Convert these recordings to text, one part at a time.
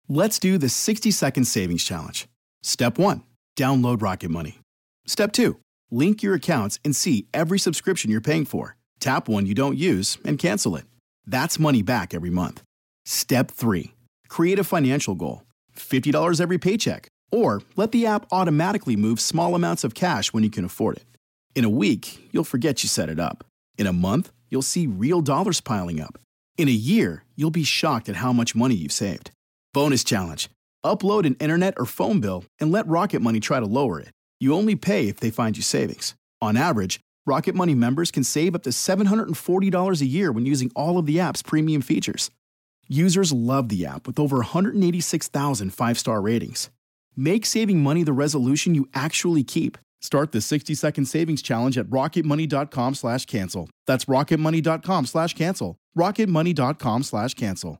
Let's do the 60-second savings challenge. Step 1, download Rocket Money. Step 2, link your accounts and see every subscription you're paying for. Tap one you don't use and cancel it. That's money back every month. Step 3, create a financial goal. $50 every paycheck. Or let the app automatically move small amounts of cash when you can afford it. In a week, you'll forget you set it up. In a month, you'll see real dollars piling up. In a year, you'll be shocked at how much money you've saved. Bonus challenge. Upload an internet or phone bill and let Rocket Money try to lower it. You only pay if they find you savings. On average, Rocket Money members can save up to $740 a year when using all of the app's premium features. Users love the app with over 186,000 five-star ratings. Make saving money the resolution you actually keep. Start the 60-second savings challenge at rocketmoney.com/cancel. That's rocketmoney.com/cancel. rocketmoney.com/cancel.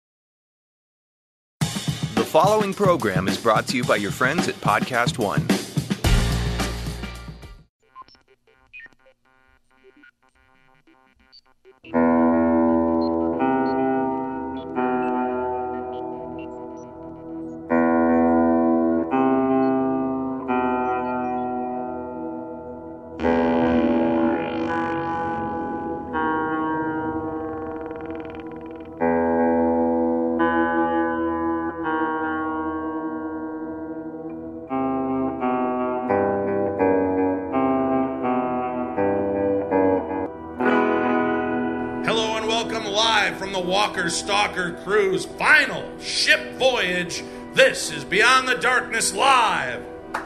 The following program is brought to you by your friends at Podcast One. Walker Stalker Cruise final ship voyage. This is Beyond the Darkness Live. Not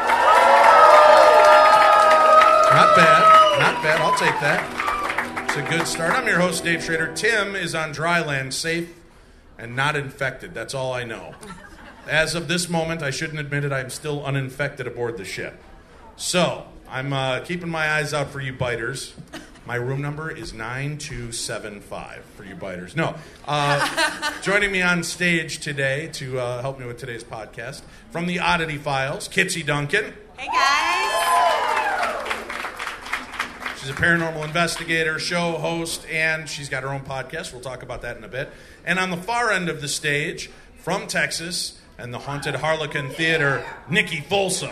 bad. I'll take that. It's a good start. I'm your host, Dave Schrader. Tim is on dry land, safe and not infected. That's all I know. As of this moment, I shouldn't admit it, I'm still uninfected aboard the ship. So, I'm keeping my eyes out for you biters. My room number is 9275 for you biters. No. Joining me on stage today to help me with today's podcast, from the Oddity Files, Kitsy Duncan. Hey, guys. She's a paranormal investigator, show host, and she's got her own podcast. We'll talk about that in a bit. And on the far end of the stage, from Texas and the Haunted Harlequin Theater, Nikki Folsom.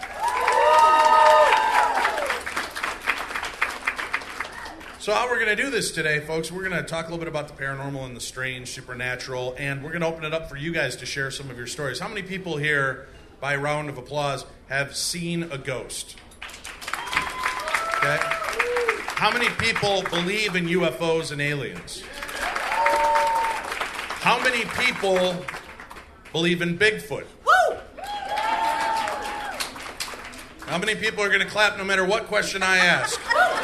So how we're going to do this today, folks, we're going to talk a little bit about the paranormal and the strange, supernatural, and we're going to open it up for you guys to share some of your stories. How many people here, by a round of applause, have seen a ghost? Okay. How many people believe in UFOs and aliens? How many people believe in Bigfoot? Woo! How many people are going to clap no matter what question I ask?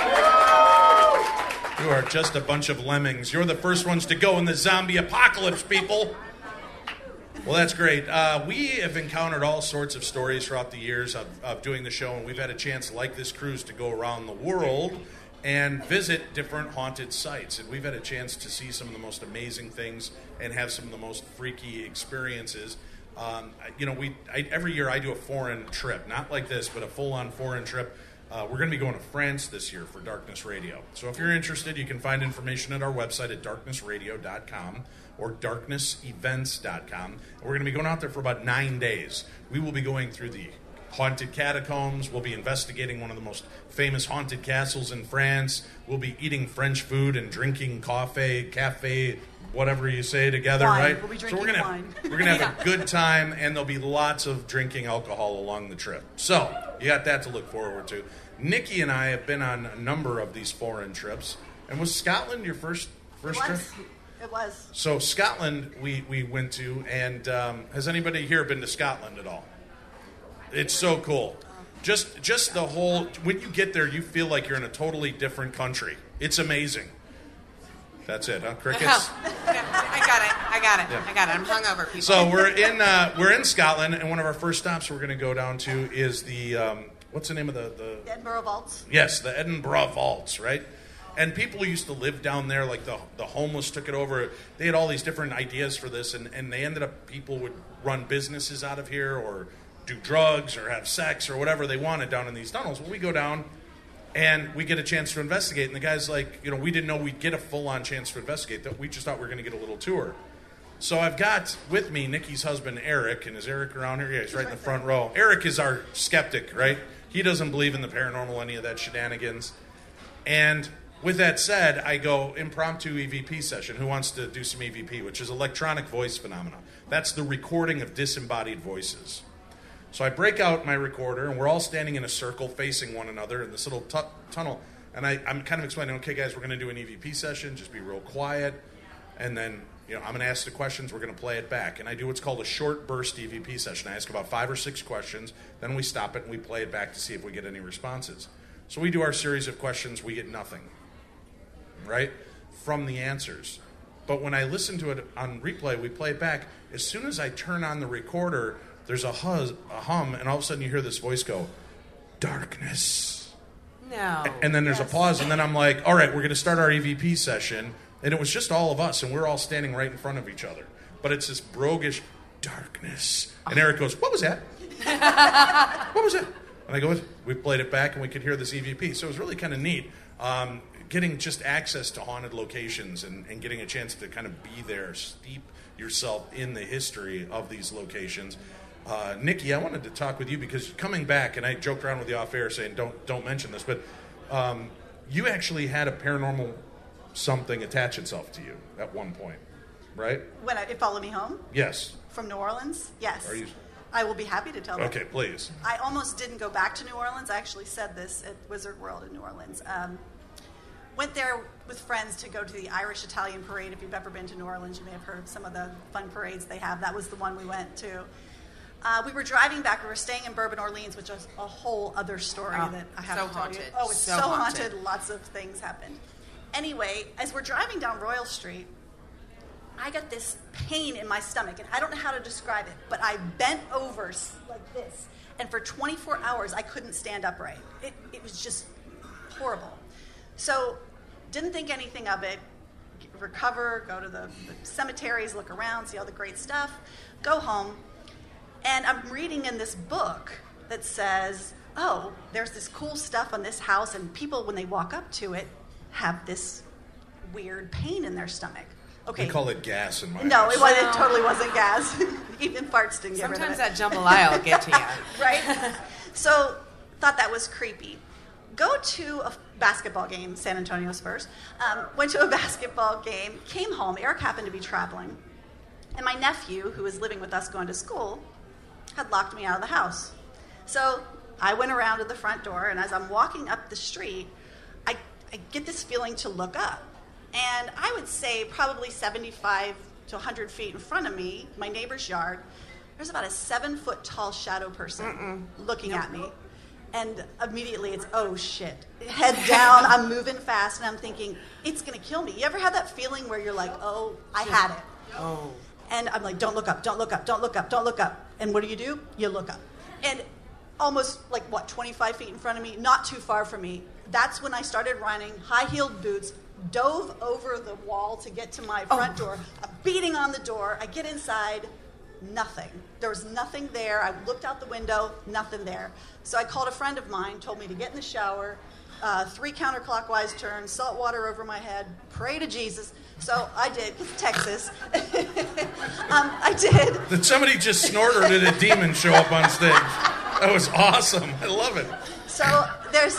You are just a bunch of lemmings. You're the first ones to go in the zombie apocalypse, people. Well, that's great. We have encountered all sorts of stories throughout the years of doing the show, and we've had a chance, like this cruise, to go around the world and visit different haunted sites. And we've had a chance to see some of the most amazing things and have some of the most freaky experiences. Every year I do a foreign trip, not like this, but a full-on foreign trip. We're going to be going to France this year for Darkness Radio. So if you're interested, you can find information at our website at darknessradio.com or darknessevents.com. We're going to be going out there for about 9 days. We will be going through the haunted catacombs. We'll be investigating one of the most famous haunted castles in France. We'll be eating French food and drinking cafe, whatever you say together, wine. Right? We'll be so drinking wine. We're gonna have a good time, and there'll be lots of drinking alcohol along the trip. So you got that to look forward to. Nikki and I have been on a number of these foreign trips. And was Scotland your first trip? It was. So Scotland we went to, and has anybody here been to Scotland at all? It's so cool. Just the whole, when you get there, you feel like you're in a totally different country. It's amazing. That's it, huh? Crickets? Oh. I got it. Yeah. I got it. I'm hungover, people. So we're in Scotland, and one of our first stops we're going to go down to is the what's the name of the Edinburgh Vaults. Yes, the Edinburgh Vaults, right? And people used to live down there, like the homeless took it over. They had all these different ideas for this, and they ended up, people would run businesses out of here or do drugs or have sex or whatever they wanted down in these tunnels. Well, we go down and we get a chance to investigate. And the guy's like, we didn't know we'd get a full-on chance to investigate. We just thought we were going to get a little tour. So I've got with me Nikki's husband, Eric. And is Eric around here? Yeah, he's right in the front row. Eric is our skeptic, right? He doesn't believe in the paranormal, any of that shenanigans. And with that said, I go impromptu EVP session. Who wants to do some EVP, which is electronic voice phenomena. That's the recording of disembodied voices. So I break out my recorder, and we're all standing in a circle facing one another in this little tunnel. And I'm kind of explaining, okay, guys, we're going to do an EVP session. Just be real quiet. And then, I'm going to ask the questions. We're going to play it back. And I do what's called a short burst EVP session. I ask about 5 or 6 questions. Then we stop it, and we play it back to see if we get any responses. So we do our series of questions. We get nothing, right, from the answers. But when I listen to it on replay, we play it back. As soon as I turn on the recorder, there's a hum, and all of a sudden you hear this voice go, darkness. No. And then there's a pause, and then I'm like, all right, we're going to start our EVP session. And it was just all of us, and we're all standing right in front of each other. But it's this roguish darkness. And Eric goes, what was that? What was that? And I go, we played it back, and we could hear this EVP. So it was really kind of neat. Getting just access to haunted locations and getting a chance to kind of be there, steep yourself in the history of these locations. Nikki, I wanted to talk with you because coming back, and I joked around with you off air saying don't mention this, but you actually had a paranormal something attach itself to you at one point, right? When it followed me home? Yes. From New Orleans? Yes. Are you? I will be happy to tell them. Okay, please. I almost didn't go back to New Orleans. I actually said this at Wizard World in New Orleans. Went there with friends to go to the Irish-Italian parade. If you've ever been to New Orleans, you may have heard of some of the fun parades they have. That was the one we went to. We were driving back. We were staying in Bourbon, Orleans, which is a whole other story that I have so to tell haunted. you. Oh, it's So so haunted. haunted. Lots of things happened. Anyway, as we're driving down Royal Street, I got this pain in my stomach, and I don't know how to describe it, but I bent over like this, and for 24 hours, I couldn't stand upright. It was just horrible. So, didn't think anything of it, recover, go to the cemeteries, look around, see all the great stuff, go home, and I'm reading in this book that says, oh, there's this cool stuff on this house, and people, when they walk up to it, have this weird pain in their stomach. Okay. They call it gas in my No, house. it totally wasn't gas. Even farts didn't get rid of it. Sometimes that jambalaya will get to you. Right? So, thought that was creepy. Go to a basketball game, San Antonio Spurs. Went to a basketball game, came home. Eric happened to be traveling. And my nephew, who was living with us going to school, had locked me out of the house. So I went around to the front door, and as I'm walking up the street, I get this feeling to look up. And I would say probably 75 to 100 feet in front of me, my neighbor's yard, there's about a 7-foot tall shadow person looking at me. And immediately it's, oh shit. Head down, I'm moving fast, and I'm thinking, it's gonna kill me. You ever have that feeling where you're like, oh, I had it. Oh. And I'm like, don't look up, don't look up, don't look up, don't look up. And what do? You look up. And almost 25 feet in front of me, not too far from me, that's when I started running, high-heeled boots, dove over the wall to get to my front door. I'm beating on the door. I get inside, nothing. There was nothing there. I looked out the window, nothing there. So I called a friend of mine, told me to get in the shower, 3 counterclockwise turns, salt water over my head, pray to Jesus. So I did, it's Texas. I did. Did somebody just snort, or did a demon show up on stage? That was awesome. I love it. So there's...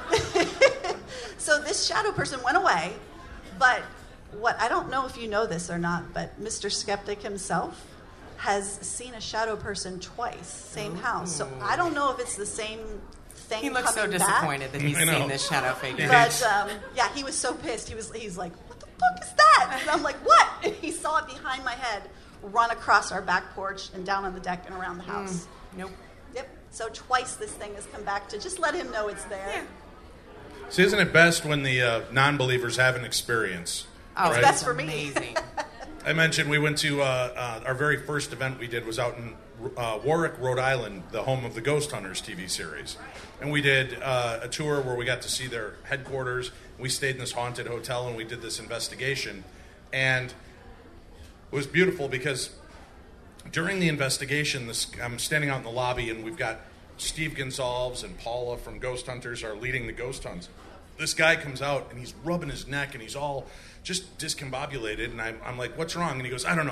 So this shadow person went away, but I don't know if you know this or not, but Mr. Skeptic himself has seen a shadow person twice, same house. So I don't know if it's the same thing. He looks so disappointed that he's seen this shadow figure. But yeah, he was so pissed. He's like, what the fuck is that? And I'm like, what? And he saw it behind my head, run across our back porch and down on the deck and around the house. Nope. Yep. So twice this thing has come back to just let him know it's there. Yeah. See, isn't it best when the non-believers have an experience? Oh, right? It's best for me. Amazing. I mentioned we went to our very first event we did was out in Warwick, Rhode Island, the home of the Ghost Hunters TV series. And we did a tour where we got to see their headquarters. We stayed in this haunted hotel, and we did this investigation. And it was beautiful because during the investigation, I'm standing out in the lobby, and we've got Steve Gonsalves and Paula from Ghost Hunters are leading the ghost hunts. This guy comes out, and he's rubbing his neck, and he's all just discombobulated, and I'm like, what's wrong? And he goes, I don't know.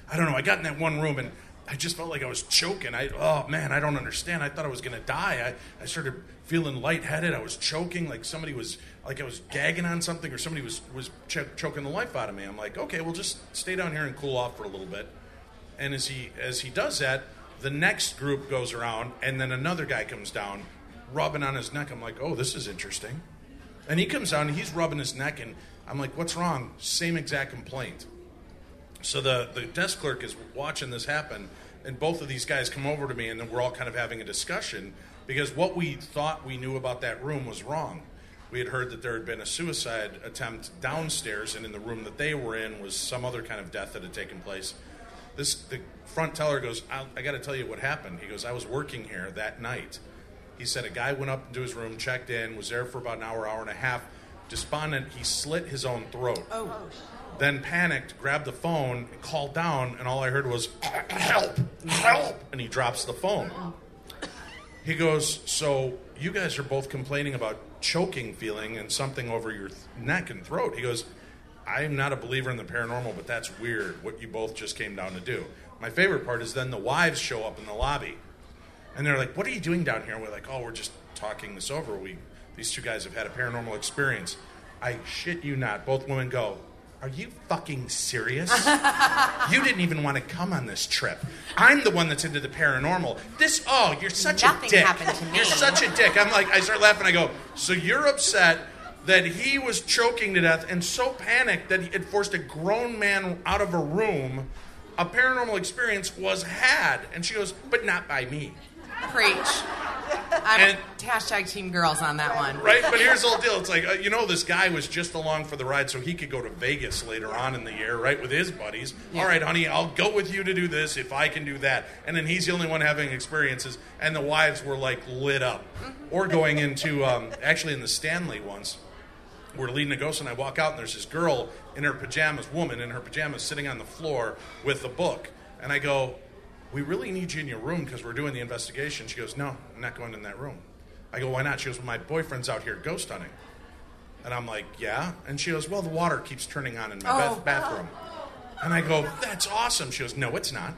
I don't know. I got in that one room and I just felt like I was choking. I don't understand. I thought I was going to die. I started feeling lightheaded. I was choking like somebody was, like I was gagging on something or somebody was choking the life out of me. I'm like, okay, we'll just stay down here and cool off for a little bit. And as he does that, the next group goes around and then another guy comes down rubbing on his neck. I'm like, oh, this is interesting. And he comes down and he's rubbing his neck and I'm like, what's wrong? Same exact complaint. So the desk clerk is watching this happen, and both of these guys come over to me, and then we're all kind of having a discussion because what we thought we knew about that room was wrong. We had heard that there had been a suicide attempt downstairs, and in the room that they were in was some other kind of death that had taken place. The front teller goes, I got to tell you what happened. He goes, I was working here that night. He said a guy went up into his room, checked in, was there for about an hour and a half. Despondent, he slit his own throat. Oh. Then panicked, grabbed the phone, called down, and all I heard was, help, help, and he drops the phone. He goes, so you guys are both complaining about choking feeling and something over your neck and throat. He goes, I'm not a believer in the paranormal, but that's weird, what you both just came down to do. My favorite part is then the wives show up in the lobby, and they're like, what are you doing down here? And we're like, oh, we're just talking this over. These two guys have had a paranormal experience. I shit you not. Both women go, are you fucking serious? You didn't even want to come on this trip. I'm the one that's into the paranormal. You're such a dick. Happened to me. You're such a dick. I'm like, I start laughing. I go, so you're upset that he was choking to death and so panicked that he had forced a grown man out of a room. A paranormal experience was had. And she goes, but not by me. Preach. I'm hashtag team girls on that one. Right, but here's the whole deal. It's like, this guy was just along for the ride so he could go to Vegas later on in the year, right, with his buddies. Yeah. All right, honey, I'll go with you to do this if I can do that. And then he's the only one having experiences, and the wives were, like, lit up. Mm-hmm. Or going into, actually in the Stanley once, we're leading a ghost, and I walk out, and there's this girl in her pajamas, sitting on the floor with a book. And I go, we really need you in your room because we're doing the investigation. She goes, no, I'm not going in that room. I go, why not? She goes, well, my boyfriend's out here ghost hunting. And I'm like, yeah? And she goes, well, the water keeps turning on in my bathroom. And I go, that's awesome. She goes, no, it's not.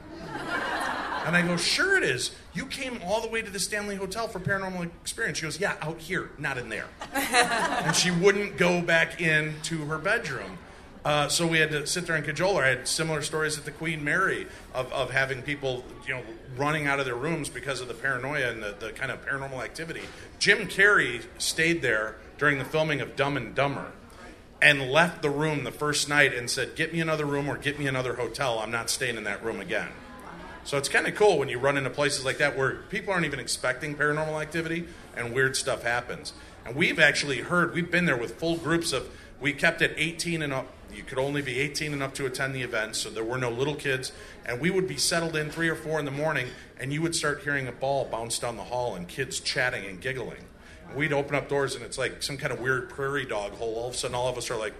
And I go, sure it is. You came all the way to the Stanley Hotel for paranormal experience. She goes, yeah, out here, not in there. And she wouldn't go back into her bedroom. So we had to sit there and cajole her. I had similar stories at the Queen Mary of having people, running out of their rooms because of the paranoia and the kind of paranormal activity. Jim Carrey stayed there during the filming of Dumb and Dumber and left the room the first night and said, get me another room or get me another hotel. I'm not staying in that room again. So it's kind of cool when you run into places like that where people aren't even expecting paranormal activity and weird stuff happens. And we've actually heard, we've been there with full groups we kept it 18 and up. You could only be 18 and up to attend the event, so there were no little kids. And we would be settled in 3 or 4 in the morning, and you would start hearing a ball bounce down the hall and kids chatting and giggling. And we'd open up doors, and it's like some kind of weird prairie dog hole. All of a sudden, all of us are like,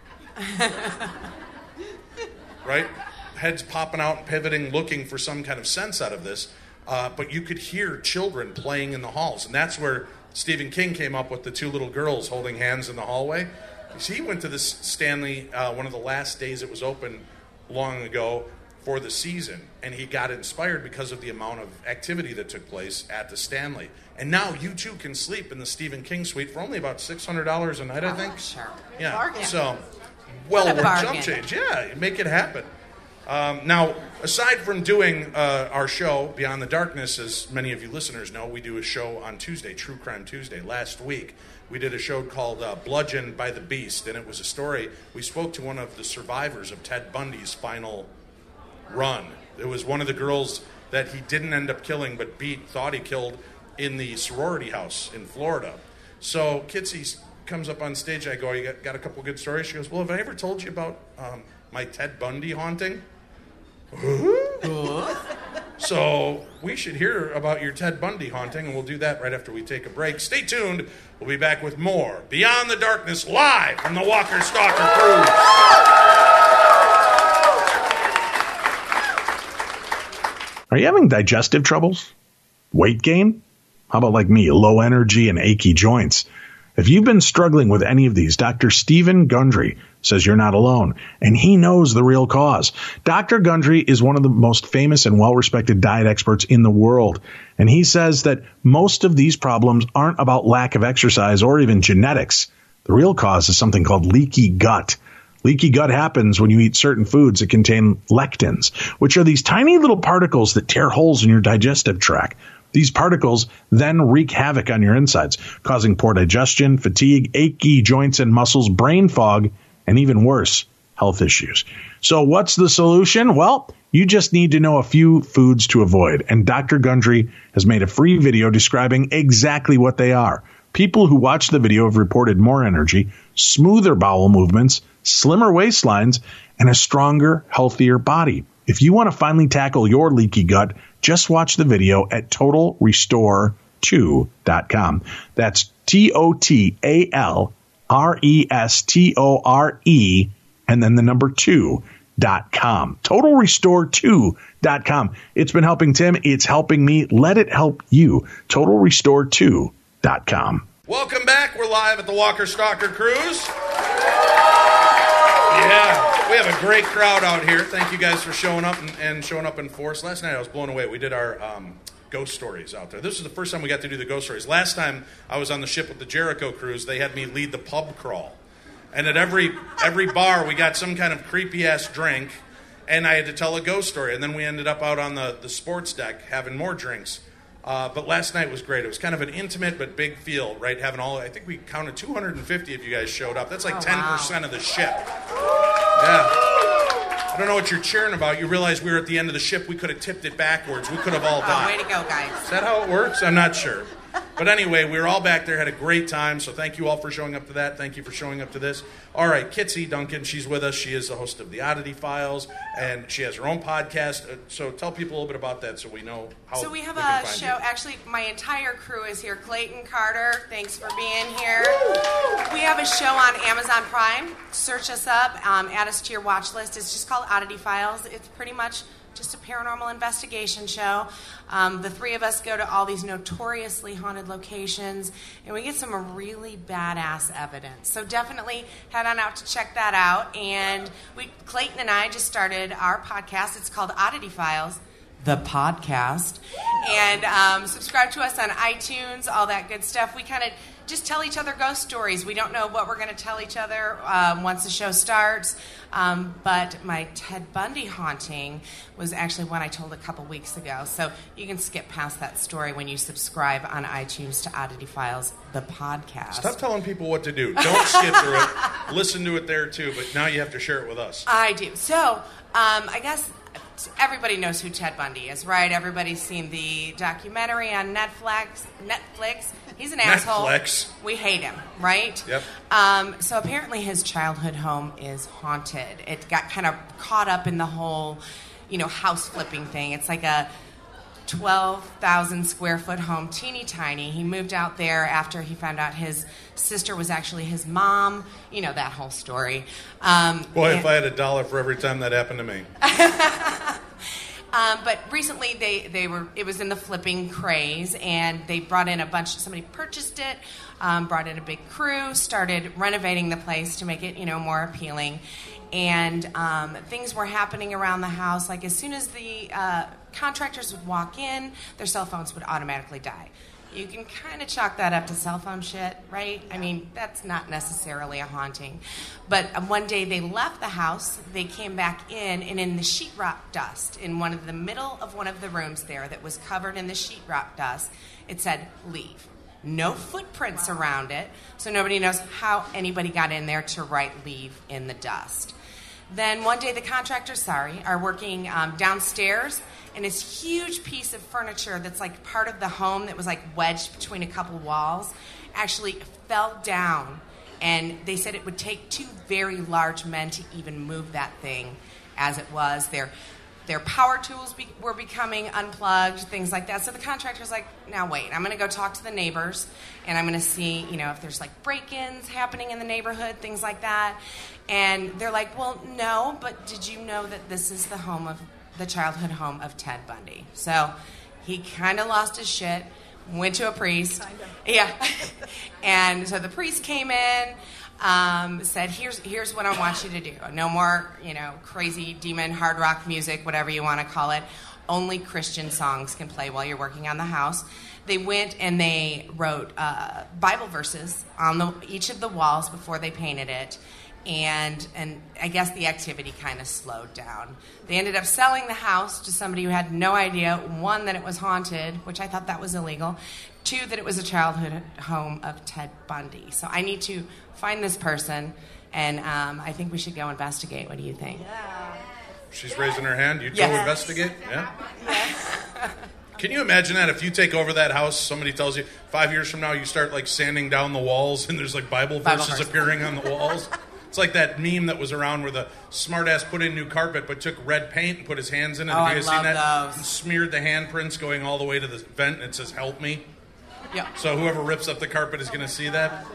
right? Heads popping out and pivoting, looking for some kind of sense out of this. But you could hear children playing in the halls, and that's where Stephen King came up with the 2 little girls holding hands in the hallway. He went to this Stanley, one of the last days it was open long ago for the season, and he got inspired because of the amount of activity that took place at the Stanley. And now you too can sleep in the Stephen King suite for only about $600 a night, I think. Sure. Yeah. Bargain. So, well worth jump change. Yeah, make it happen. Now, aside from doing our show, Beyond the Darkness, as many of you listeners know, we do a show on Tuesday, True Crime Tuesday. Last week, we did a show called Bludgeoned by the Beast, and it was a story. We spoke to one of the survivors of Ted Bundy's final run. It was one of the girls that he didn't end up killing, but thought he killed in the sorority house in Florida. So Kitsy comes up on stage. I go, you got a couple good stories? She goes, well, have I ever told you about my Ted Bundy haunting? So we should hear about your Ted Bundy haunting, and we'll do that right after we take a break. Stay tuned. We'll be back with more Beyond the Darkness live from the Walker Stalker Cruise. Are you having digestive troubles? Weight gain? How about like me, low energy and achy joints? If you've been struggling with any of these, Dr. Stephen Gundry, says you're not alone, and he knows the real cause. Dr. Gundry is one of the most famous and well-respected diet experts in the world, and he says that most of these problems aren't about lack of exercise or even genetics. The real cause is something called leaky gut. Leaky gut happens when you eat certain foods that contain lectins, which are these tiny little particles that tear holes in your digestive tract. These particles then wreak havoc on your insides, causing poor digestion, fatigue, achy joints and muscles, brain fog, and even worse, health issues. So what's the solution? Well, you just need to know a few foods to avoid. And Dr. Gundry has made a free video describing exactly what they are. People who watch the video have reported more energy, smoother bowel movements, slimmer waistlines, and a stronger, healthier body. If you want to finally tackle your leaky gut, just watch the video at TotalRestore2.com. That's TotalRestore and then the number 2.com. TotalRestore2.com. It's been helping Tim. It's helping me. Let it help you. TotalRestore2.com. Welcome back. We're live at the Walker Stalker Cruise. Yeah, we have a great crowd out here. Thank you guys for showing up and showing up in force. Last night I was blown away. We did our ghost stories out there. This is the first time we got to do the ghost stories. Last time I was on the ship with the Jericho cruise, they had me lead the pub crawl. And at every bar, we got some kind of creepy-ass drink, and I had to tell a ghost story. And then we ended up out on the sports deck having more drinks. But last night was great. It was kind of an intimate but big feel, right? I think we counted 250 of you guys showed up. That's like 10% of the ship. Yeah. I don't know what you're cheering about. You realize we were at the end of the ship. We could have tipped it backwards. We could have all died. Way to go, guys. Is that how it works? I'm not sure. But anyway, we were all back there, had a great time, so thank you all for showing up to that. Thank you for showing up to this. All right, Kitsy Duncan, she's with us. She is the host of The Oddity Files, and she has her own podcast. So tell people a little bit about that so we know how So we have can a find show. you. Actually, my entire crew is here. Clayton Carter, thanks for being here. We have a show on Amazon Prime. Search us up, add us to your watch list. It's just called Oddity Files. It's pretty much just a paranormal investigation show. The three of us go to all these notoriously haunted locations, and we get some really badass evidence. So definitely head on out to check that out. And Clayton and I just started our podcast. It's called Oddity Files, the podcast. And subscribe to us on iTunes, all that good stuff. We kind of just tell each other ghost stories. We don't know what we're going to tell each other once the show starts. But my Ted Bundy haunting was actually one I told a couple weeks ago. So you can skip past that story when you subscribe on iTunes to Oddity Files, the podcast. Stop telling people what to do. Don't skip through it. Listen to it there, too. But now you have to share it with us. I do. So I guess everybody knows who Ted Bundy is, right? Everybody's seen the documentary on Netflix. He's an asshole. Netflix. We hate him, right? Yep. So apparently his childhood home is haunted. It got kind of caught up in the whole, house flipping thing. It's like a 12,000 square foot home, teeny tiny. He moved out there after he found out his sister was actually his mom. You know that whole story. If I had $1 for every time that happened to me. But recently it was in the flipping craze, and they brought in somebody purchased it, brought in a big crew, started renovating the place to make it, more appealing. And things were happening around the house. Like as soon as the contractors would walk in, their cell phones would automatically die. You can kind of chalk that up to cell phone shit, right? I mean, that's not necessarily a haunting. But one day they left the house, they came back in, and in the sheetrock dust, in the middle of one of the rooms there that was covered in the sheetrock dust, it said, "Leave." No footprints around it, so nobody knows how anybody got in there to write "leave" in the dust. Then one day the contractors, are working downstairs, and this huge piece of furniture that's like part of the home that was like wedged between a couple walls actually fell down. And they said it would take two very large men to even move that thing as it was. Their power tools were becoming unplugged, things like that. So the contractor's like, now wait, I'm going to go talk to the neighbors, and I'm going to see, if there's like break-ins happening in the neighborhood, things like that. And they're like, well, no, but did you know that this is the childhood home of Ted Bundy? So he kind of lost his shit, went to a priest. Kind of. Yeah. And so the priest came in. said, here's what I want you to do. No more, crazy demon hard rock music, whatever you want to call it. Only Christian songs can play while you're working on the house. They went and they wrote Bible verses on each of the walls before they painted it. And I guess the activity kind of slowed down. They ended up selling the house to somebody who had no idea, one, that it was haunted, which I thought that was illegal, two, that it was a childhood home of Ted Bundy. So I need to find this person, and I think we should go investigate. What do you think? Yeah. She's raising her hand. You go Yes. investigate? Yeah? Yes. Can you imagine that if you take over that house, somebody tells you 5 years from now you start like sanding down the walls and there's like Bible verses appearing on the walls? It's like that meme that was around where the smartass put in new carpet but took red paint and put his hands in it. Have you guys seen that? Those. And smeared the handprints going all the way to the vent and it says, "Help me." Yeah. So whoever rips up the carpet is going to see that.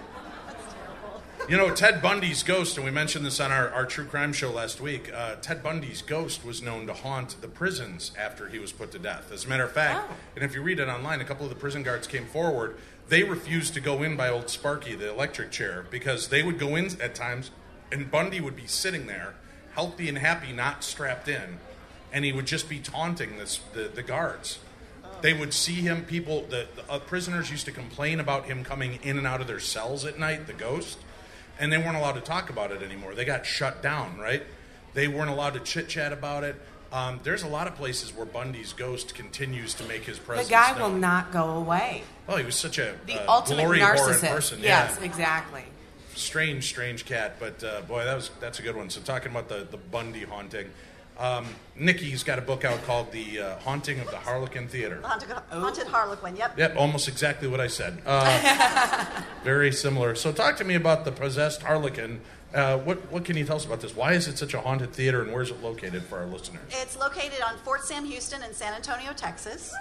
Ted Bundy's ghost, and we mentioned this on our true crime show last week, Ted Bundy's ghost was known to haunt the prisons after he was put to death. As a matter of fact, and if you read it online, a couple of the prison guards came forward. They refused to go in by old Sparky, the electric chair, because they would go in at times, and Bundy would be sitting there, healthy and happy, not strapped in, and he would just be taunting the guards. They would see him, the prisoners used to complain about him coming in and out of their cells at night, the ghost, and they weren't allowed to talk about it anymore. They got shut down, right? They weren't allowed to chit-chat about it. There's a lot of places where Bundy's ghost continues to make his presence The guy known. will not go away. Oh, he was such a The ultimate glory horrid narcissist. person. Yes, Yeah. exactly. Strange cat, but boy, that's a good one. So talking about the Bundy haunting, Nikki's got a book out called The Haunting of the Harlequin Theater. Haunted Harlequin, yep. Yep, almost exactly what I said. Very similar. So talk to me about the possessed Harlequin. What can you tell us about this? Why is it such a haunted theater, and where is it located for our listeners? It's located on Fort Sam Houston in San Antonio, Texas.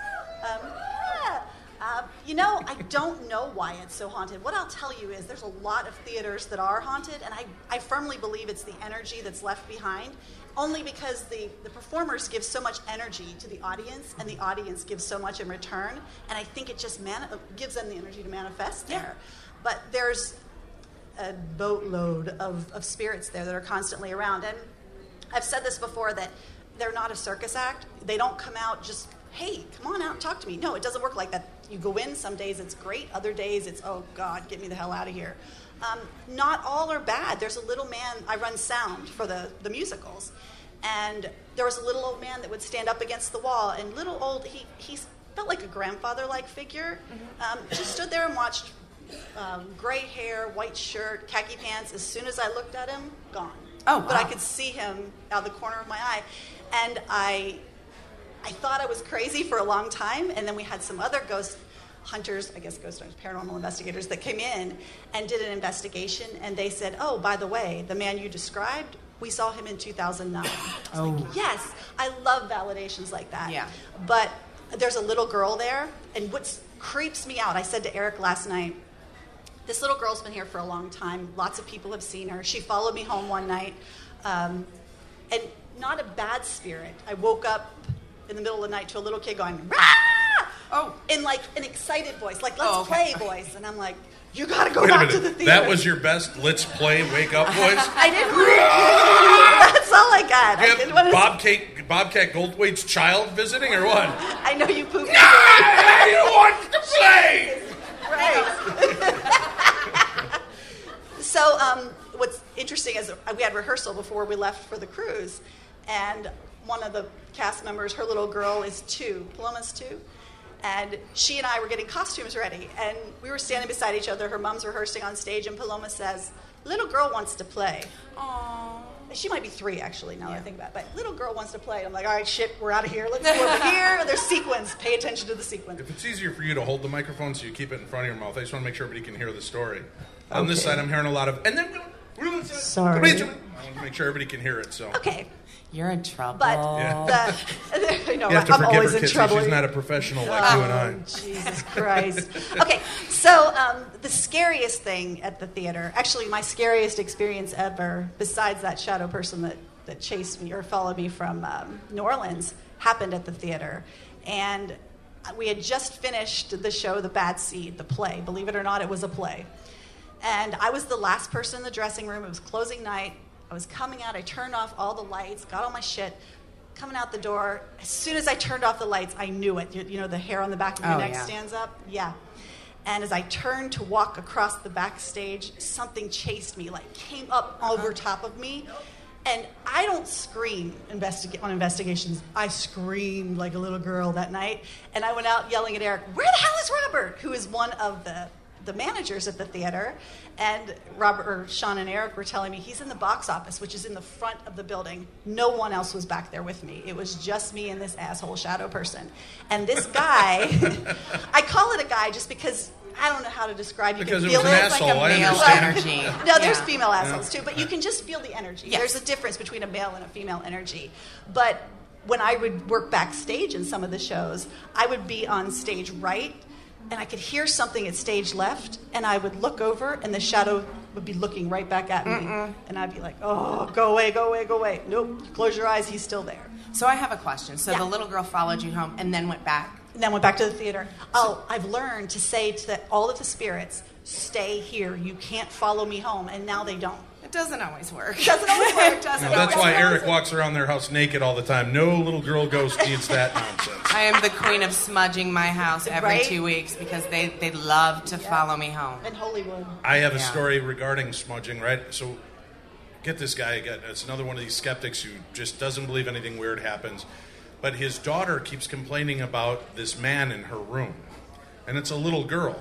I don't know why it's so haunted. What I'll tell you is there's a lot of theaters that are haunted, and I firmly believe it's the energy that's left behind, only because the performers give so much energy to the audience, and the audience gives so much in return, and I think it just gives them the energy to manifest there. But there's a boatload of spirits there that are constantly around, and I've said this before, that they're not a circus act. They don't come out just, hey, come on out and talk to me. No, it doesn't work like that. You go in, some days it's great, other days it's, oh God, get me the hell out of here. Not all are bad. There's a little man, I run sound for the musicals, and there was a little old man that would stand up against the wall, and he felt like a grandfather-like figure. Just stood there and watched gray hair, white shirt, khaki pants. As soon as I looked at him, gone. Oh, wow. But I could see him out of the corner of my eye, and I thought I was crazy for a long time, and then we had some other ghost hunters, paranormal investigators, that came in and did an investigation, and they said, oh, by the way, the man you described, we saw him in 2009. I was like, yes, I love validations like that. Yeah. But there's a little girl there, and what creeps me out, I said to Eric last night, this little girl's been here for a long time. Lots of people have seen her. She followed me home one night, and not a bad spirit. I woke up in the middle of the night to a little kid going, "Rah!" Oh. In like an excited voice, like, let's okay. play voice. And I'm like, you gotta go Wait a back minute. to the theater. That was your best let's play wake up voice? I didn't That's all I got. I didn't want to Bobcat Goldthwait's child visiting or what? I know you pooped. I want to play! Right. So what's interesting is we had rehearsal before we left for the cruise, and one of the cast members, her little girl is 2, Paloma's 2, and she and I were getting costumes ready, and we were standing beside each other. Her mom's rehearsing on stage, and Paloma says, little girl wants to play. Aww. She might be 3, actually, now that I think about it. But little girl wants to play. I'm like, all right, shit, we're out of here. Let's go over here. There's sequence. Pay attention to the sequence. If it's easier for you to hold the microphone so you keep it in front of your mouth, I just want to make sure everybody can hear the story. On this side, I'm hearing a lot of, and then Sorry. I want to make sure everybody can hear it. So Okay. You're in trouble. But you have to I'm forgive always her, in Kitsy. trouble. She's not a professional like you and I. Jesus Christ. Okay, so the scariest thing at the theater, actually my scariest experience ever, besides that shadow person that chased me or followed me from New Orleans, happened at the theater. And we had just finished the show, The Bad Seed, the play. Believe it or not, it was a play. And I was the last person in the dressing room. It was closing night. I was coming out. I turned off all the lights, got all my shit, coming out the door. As soon as I turned off the lights, I knew it. You know, the hair on the back of your neck stands up? Yeah. And as I turned to walk across the backstage, something chased me, like came up over top of me. And I don't scream on investigations. I screamed like a little girl that night. And I went out yelling at Eric, "Where the hell is Robert?" Who is one of the managers at the theater. And Sean and Eric were telling me he's in the box office, which is in the front of the building. No one else was back there with me. It was just me and this asshole shadow person. And this guy, I call it a guy just because I don't know how to describe it. Because it was an asshole, like a male energy. No, there's female assholes too, but you can just feel the energy. Yes. There's a difference between a male and a female energy. But when I would work backstage in some of the shows, I would be on stage right, and I could hear something at stage left, and I would look over, and the shadow would be looking right back at me. And I'd be like, "Oh, go away, go away, go away." Nope, close your eyes, he's still there. So I have a question. So the little girl followed you home and then went back? And then went back to the theater. I've learned to say to all of the spirits, "Stay here, you can't follow me home," and now they don't. It doesn't always work. It doesn't always work. That's why Eric walks around their house naked all the time. No little girl ghost needs that nonsense. I am the queen of smudging my house every Right? 2 weeks because they love to follow me home. In Hollywood. I have a story regarding smudging, right? So, get this guy again. It's another one of these skeptics who just doesn't believe anything weird happens. But his daughter keeps complaining about this man in her room. And it's a little girl.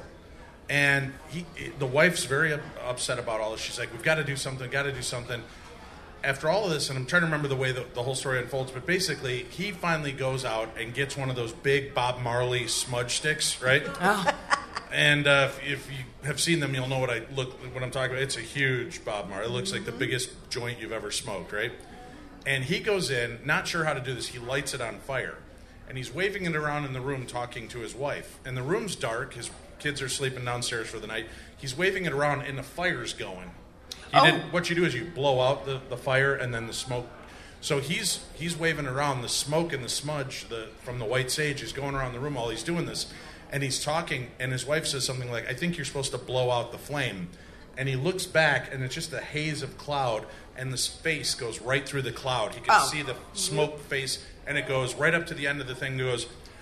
And the wife's very upset about all this. She's like, "We've got to do something, got to do something." After all of this, and I'm trying to remember the way the whole story unfolds, but basically, he finally goes out and gets one of those big Bob Marley smudge sticks, right? Oh. And if you have seen them, you'll know what I'm talking about. It's a huge Bob Marley. It looks like the biggest joint you've ever smoked, right? And he goes in, not sure how to do this. He lights it on fire. And he's waving it around in the room talking to his wife. And the room's dark. His kids are sleeping downstairs for the night. He's waving it around and the fire's going. What you do is you blow out the fire and then the smoke. So he's waving around the smoke and the smudge from the white sage is going around the room while he's doing this. And he's talking, and his wife says something like, "I think you're supposed to blow out the flame." And he looks back, and it's just a haze of cloud, and this face goes right through the cloud. He can see the smoke face, and it goes right up to the end of the thing, goes,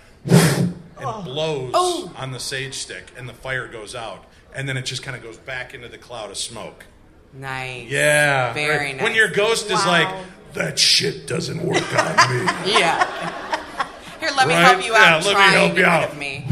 and blows on the sage stick, and the fire goes out. And then it just kind of goes back into the cloud of smoke. Nice. Yeah. Very nice. When your ghost is like, "That shit doesn't work on me." Yeah. Here, let me help you out. Yeah, let me help you out. With me.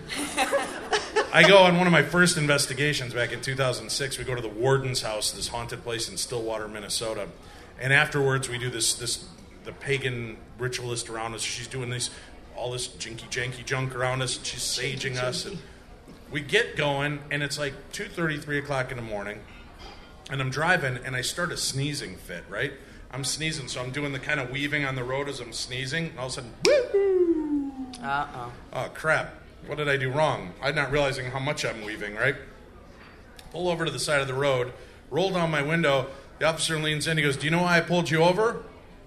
I go on one of my first investigations back in 2006. We go to the warden's house, this haunted place in Stillwater, Minnesota. And afterwards, we do the pagan ritualist around us. She's doing all this jinky-janky junk around us. And she's saging us. And we get going, and it's like 2:30, 3 o'clock in the morning. And I'm driving, and I start a sneezing fit, right? I'm sneezing, so I'm doing the kind of weaving on the road as I'm sneezing. And all of a sudden, woo! Uh-oh. Oh, crap. What did I do wrong? I'm not realizing how much I'm weaving, right? Pull over to the side of the road, roll down my window. The officer leans in. He goes, "Do you know why I pulled you over?"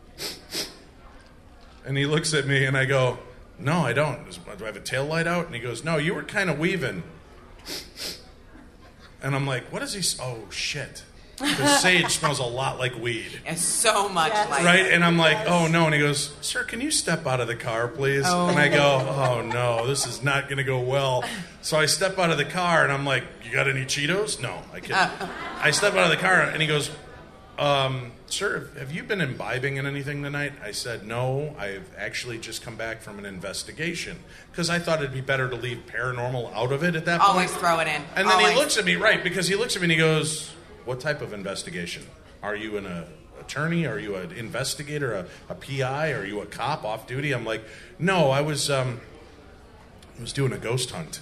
And he looks at me, and I go, "No, I don't. Do I have a tail light out?" And he goes, "No, you were kind of weaving." And I'm like, what is he? Oh, shit. The sage smells a lot like weed. It's so much like right? And I'm like, "Oh, no." And he goes, "Sir, can you step out of the car, please?" Oh. And I go, "Oh, no, this is not going to go well." So I step out of the car, and I'm like, "You got any Cheetos?" No, I can't. I step out of the car, and he goes, "Sir, have you been imbibing in anything tonight?" I said, "No, I've actually just come back from an investigation." Because I thought it'd be better to leave paranormal out of it at that point. Always throw it in. And then Always. he looks at me, right, because he looks at me and he goes, "What type of investigation? Are you an attorney? Are you an investigator, a PI? Are you a cop off duty?" I'm like, "No, I was doing a ghost hunt."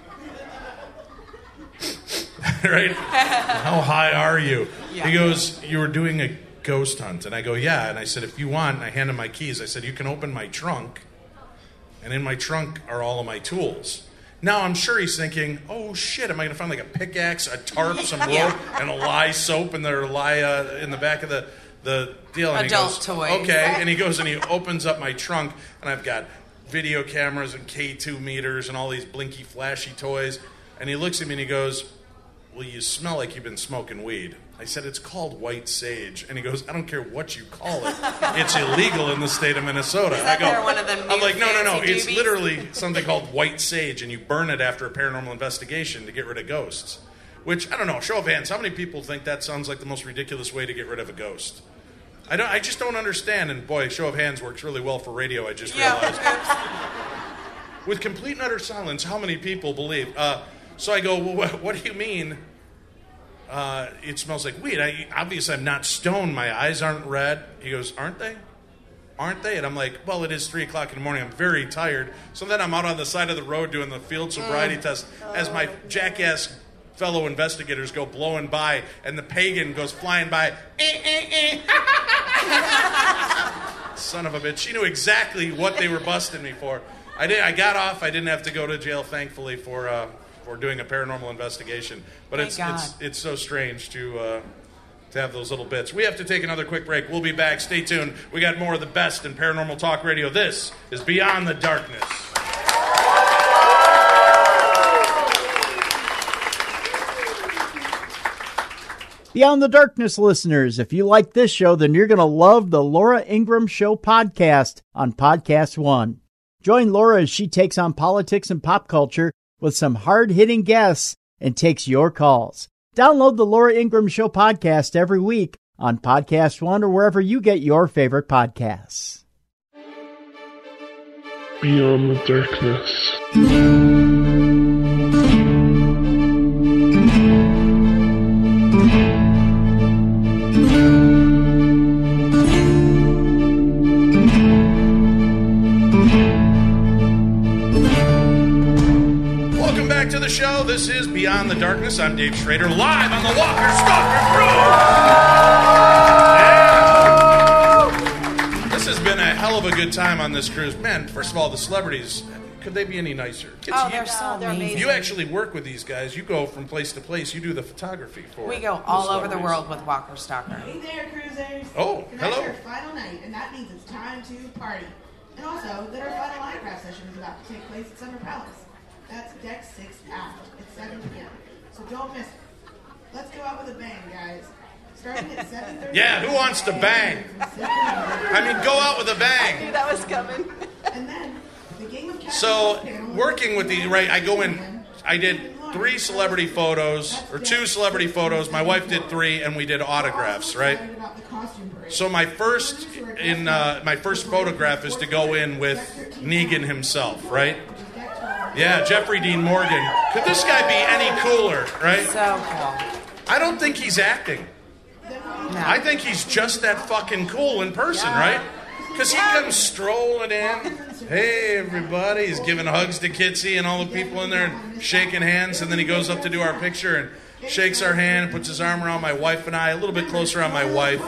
Right? "How high are you?" Yeah. He goes, "You were doing a ghost hunt." And I go, "Yeah." And I said, "If you want," and I hand him my keys. I said, "You can open my trunk, and in my trunk are all of my tools." Now, I'm sure he's thinking, "Oh, shit, am I going to find like a pickaxe, a tarp, some rope, and a lye soap in the back of the deal?" And Adult he goes, toys. "Okay." And he goes and he opens up my trunk, and I've got video cameras and K2 meters and all these blinky, flashy toys. And he looks at me and he goes, well, you smell like you've been smoking weed. I said, it's called white sage. And he goes, I don't care what you call it. It's illegal in the state of Minnesota. Is that one of them I'm like, no. fancy It's doobies? literally something called white sage, and you burn it after a paranormal investigation to get rid of ghosts. Which, I don't know, show of hands, how many people think that sounds like the most ridiculous way to get rid of a ghost? I just don't understand. And boy, show of hands works really well for radio, I just realized. With complete and utter silence, how many people believe? So I go, well, what do you mean it smells like weed? Obviously, I'm not stoned. My eyes aren't red. He goes, aren't they? Aren't they? And I'm like, well, it is 3 o'clock in the morning. I'm very tired. So then I'm out on the side of the road doing the field sobriety test as my jackass fellow investigators go blowing by, and the pagan goes flying by. Son of a bitch. She knew exactly what they were busting me for. I got off. I didn't have to go to jail, thankfully, for doing a paranormal investigation. But it's so strange to have those little bits. We have to take another quick break. We'll be back. Stay tuned. We got more of the best in paranormal talk radio. This is Beyond the Darkness. Beyond the Darkness listeners, if you like this show, then you're going to love the Laura Ingraham Show podcast on Podcast One. Join Laura as she takes on politics and pop culture with some hard-hitting guests and takes your calls. Download the Laura Ingraham Show podcast every week on Podcast One or wherever you get your favorite podcasts. Beyond the Darkness. To the show. This is Beyond the Darkness. I'm Dave Schrader, live on the Walker Stalker Crew. Yeah. This has been a hell of a good time on this cruise. Man, first of all, the celebrities, could they be any nicer? They're so amazing. You actually work with these guys. You go from place to place. You do the photography for We go all over the world with Walker Stalker. Hey there, cruisers. Oh, Tonight's hello. our final night, and that means it's time to party. And also that our final autograph session is about to take place at Summer Palace. That's deck 6 aft. It's 7 p.m. So don't miss it. Let's go out with a bang, guys. Starting at 7:30. Yeah, who wants to bang? I mean, go out with a I bang. knew that was coming. And then the game of So, working with the, right, I go in, I did 3 celebrity photos, or 2 celebrity photos. My wife did 3, and we did autographs, right? So my first photograph is to go in with Negan himself, right? Yeah, Jeffrey Dean Morgan. Could this guy be any cooler, right? So cool. I don't think he's acting. No. I think he's just that fucking cool in person, right? Because he comes strolling in. Hey, everybody. He's giving hugs to Kitsy and all the people in there and shaking hands. And then he goes up to do our picture and shakes our hand and puts his arm around my wife and I, a little bit closer on my wife.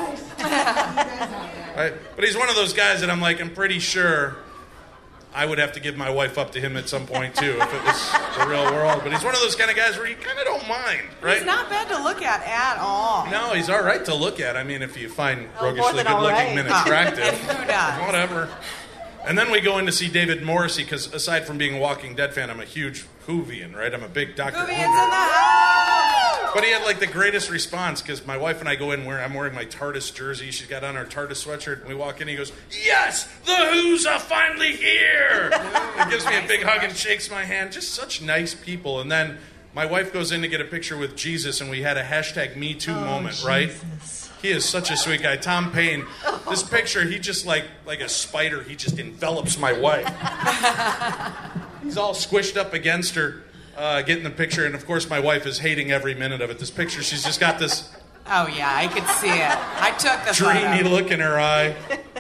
Right? But he's one of those guys that I'm pretty sure I would have to give my wife up to him at some point, too, if it was the real world. But he's one of those kind of guys where you kind of don't mind, right? He's not bad to look at all. No, he's all right to look at. I mean, if you find more roguishly than all good-looking right. men attractive. Who does? Whatever. And then we go in to see David Morrissey, because aside from being a Walking Dead fan, I'm a huge Whovian, right? I'm a big Dr. Whovians Who. in the house! But he had the greatest response, because my wife and I go in where I'm wearing my TARDIS jersey. She's got on her TARDIS sweatshirt, and we walk in, and he goes, yes, the Who's are finally here! He gives me a big hug and shakes my hand. Just such nice people. And then my wife goes in to get a picture with Jesus, and we had a hashtag #MeToo moment, Jesus. Right? He is such a sweet guy. Tom Payne, this picture, he just like a spider, he just envelops my wife. He's all squished up against her, getting the picture, and of course my wife is hating every minute of it. This picture, she's just got this... Oh yeah, I could see it. I took the dreamy photo. look in her eye.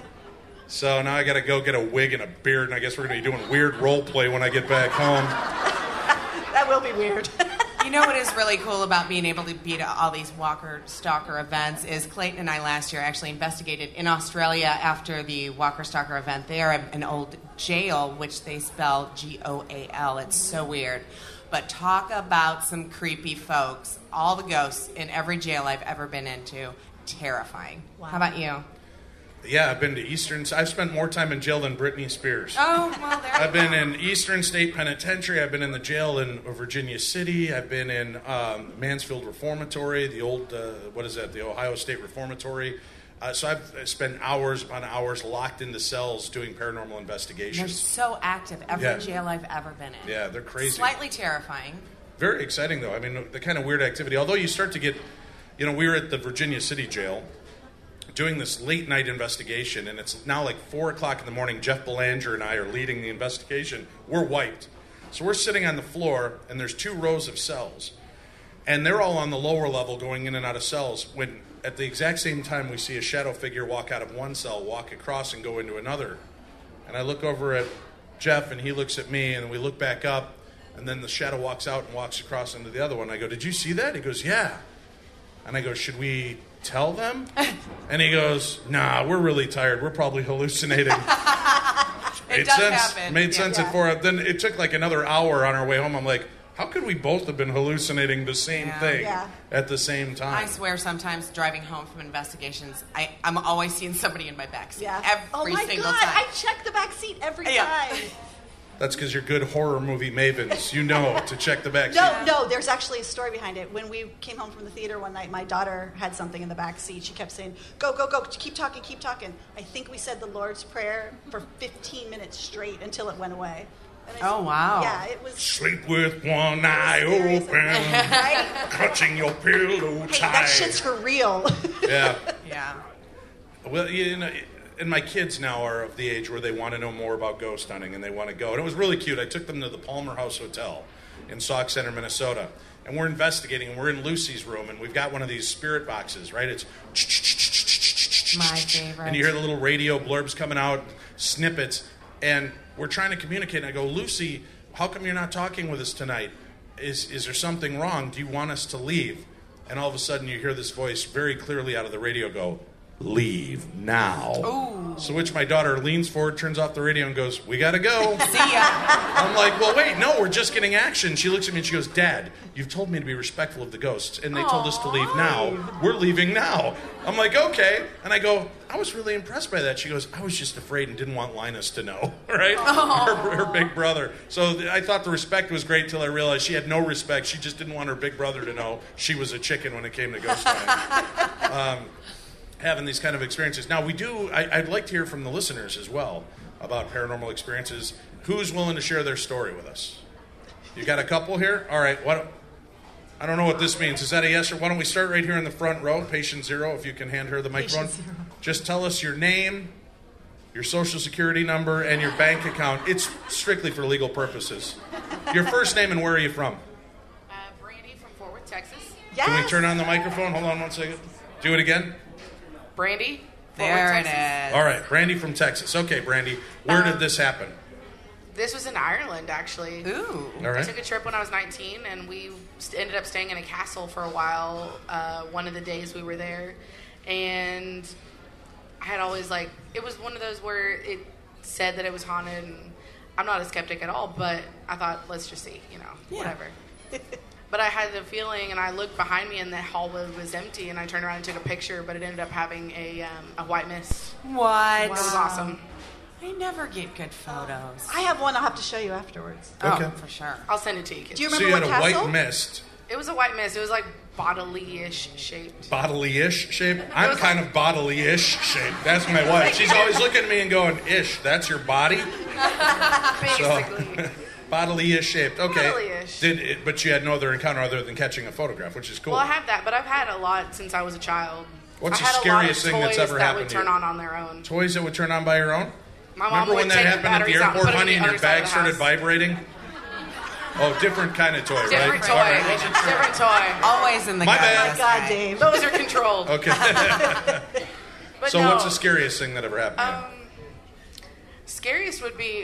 So now I gotta go get a wig and a beard, and I guess we're gonna be doing weird role play when I get back home. That will be weird. You know what is really cool about being able to be to all these Walker Stalker events is Clayton and I last year actually investigated in Australia after the Walker Stalker event there, an old jail, which they spell Goal. It's so weird. But talk about some creepy folks. All the ghosts in every jail I've ever been into. Terrifying. Wow. How about you? Yeah, I've been to Eastern. I've spent more time in jail than Britney Spears. Oh, well, there I've been in Eastern State Penitentiary. I've been in the jail in Virginia City. I've been in Mansfield Reformatory, the old, the Ohio State Reformatory. So I've spent hours upon hours locked into cells doing paranormal investigations. They're so active. Every jail I've ever been in. Yeah, they're crazy. Slightly terrifying. Very exciting, though. I mean, the kind of weird activity. Although you start to get, we were at the Virginia City jail doing this late night investigation, and it's now like 4 o'clock in the morning. Jeff Belanger and I are leading the investigation. We're wiped. So we're sitting on the floor, and there's 2 rows of cells. And they're all on the lower level going in and out of cells when at the exact same time we see a shadow figure walk out of one cell, walk across and go into another. And I look over at Jeff, and he looks at me, and we look back up, and then the shadow walks out and walks across into the other one. I go, "Did you see that?" He goes, "Yeah." And I go, "Should we tell them?" And he goes, "Nah, we're really tired. We're probably hallucinating." It does happen. Made sense at 4. Then it took like another hour on our way home. I'm like, how could we both have been hallucinating the same thing at the same time? I swear sometimes driving home from investigations, I'm always seeing somebody in my backseat. Yeah. Every single God, time. I check the back seat every time. That's because you're good horror movie mavens. You know to check the back seat. No, there's actually a story behind it. When we came home from the theater one night, my daughter had something in the back seat. She kept saying, "Go, go, go, keep talking, keep talking." I think we said the Lord's Prayer for 15 minutes straight until it went away. Oh, wow. Yeah, it was... Sleep with one eye open, right? clutching your pillow tight. Hey, that shit's for real. Yeah. Yeah. Well, and my kids now are of the age where they want to know more about ghost hunting, and they want to go. And it was really cute. I took them to the Palmer House Hotel in Sauk Center, Minnesota. And we're investigating, and we're in Lucy's room, and we've got one of these spirit boxes, right? It's... My favorite. And you hear the little radio blurbs coming out, snippets, and we're trying to communicate. And I go, "Lucy, how come you're not talking with us tonight? Is there something wrong? Do you want us to leave?" And all of a sudden you hear this voice very clearly out of the radio go, "Leave now." Ooh. So which my daughter leans forward, turns off the radio, and goes, "We gotta go." See ya. I'm like, "Well, wait, no, we're just getting action." She looks at me and she goes, "Dad, you've told me to be respectful of the ghosts, and they told us to leave now. We're leaving now." I'm like, "Okay." And I go, "I was really impressed by that." She goes, "I was just afraid and didn't want Linus to know," right? Her big brother. So I thought the respect was great till I realized she had no respect. She just didn't want her big brother to know she was a chicken when it came to ghost hunting. Having these kind of experiences. Now, I'd like to hear from the listeners as well about paranormal experiences. Who's willing to share their story with us? You got a couple here? All right. I don't know what this means. Is that a yes or? Why don't we start right here in the front row? Patient 0, if you can hand her the microphone. Just tell us your name, your social security number, and your bank account. It's strictly for legal purposes. Your first name and where are you from? Brandy from Fort Worth, Texas. Yes. Can we turn on the microphone? Hold on one second. Do it again. Brandy. There it is. All right, Brandy from Texas. Okay, Brandy, where did this happen? This was in Ireland, actually. Ooh. All right. I took a trip when I was 19, and we ended up staying in a castle for a while, one of the days we were there. And I had always, it was one of those where it said that it was haunted, and I'm not a skeptic at all, but I thought, let's just see, whatever. But I had the feeling, and I looked behind me, and the hallway was empty, and I turned around and took a picture, but it ended up having a white mist. What? It was awesome. I never get good photos. I have one I'll have to show you afterwards. Okay. Oh, for sure. I'll send it to you. Do you So remember you had what a castle? white mist. It was a white mist. It was like bodily-ish shaped. Bodily-ish shape? I'm kind of bodily-ish shaped. That's my wife. She's always looking at me and going, "Ish, that's your body?" Basically. Bodily-ish shaped. Okay. Bodily-ish. But you had no other encounter other than catching a photograph, which is cool. Well, I have that, but I've had a lot since I was a child. What's I the had scariest a thing lot of that's toys ever that happened would to you? turn on their own. Toys that would turn on by your own? My mom Remember would when that take happened at the batteries out and airport, put them honey, in and the your other side bag of the started house. vibrating? Oh, different kind of toy, Different right? toy. All right, wasn't sure. Different toy. Always in the My gut. bad. Oh my God, Dave. Those are controlled. Okay. But So no, what's the scariest thing that ever happened to you? Scariest would be,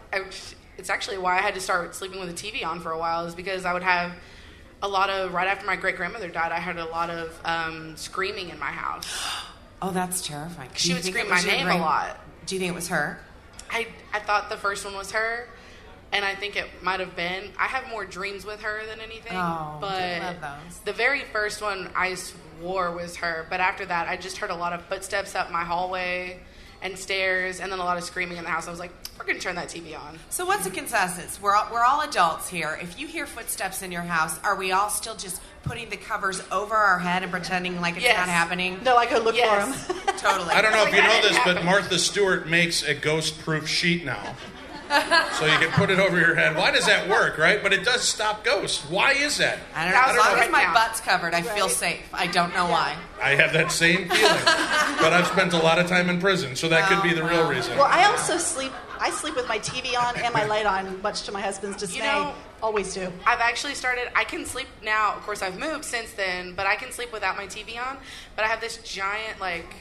it's actually why I had to start sleeping with the TV on for a while, is because I would have a lot of, right after my great-grandmother died, I had a lot of screaming in my house. Oh, that's terrifying. She would scream my name a lot. Do you think it was her? I thought the first one was her, and I think it might have been. I have more dreams with her than anything. Oh, but I love those. The very first one I swore was her, but after that I just heard a lot of footsteps up my hallway and stairs, and then a lot of screaming in the house. I was like, we're going to turn that TV on. So what's the consensus? We're all adults here. If you hear footsteps in your house, are we all still just putting the covers over our head and pretending like it's not happening? No, I go look for them. Totally. I don't know if you know this, but Martha Stewart makes a ghost-proof sheet now. So you can put it over your head. Why does that work, right? But it does stop ghosts. Why is that? I don't know. As long as my butt's covered, I feel safe. I don't know why. I have that same feeling. But I've spent a lot of time in prison, so that could be the real reason. Well, I also sleep with my TV on and my light on, much to my husband's dismay. Always do. I've actually started, I can sleep now. Of course, I've moved since then, but I can sleep without my TV on. But I have this giant,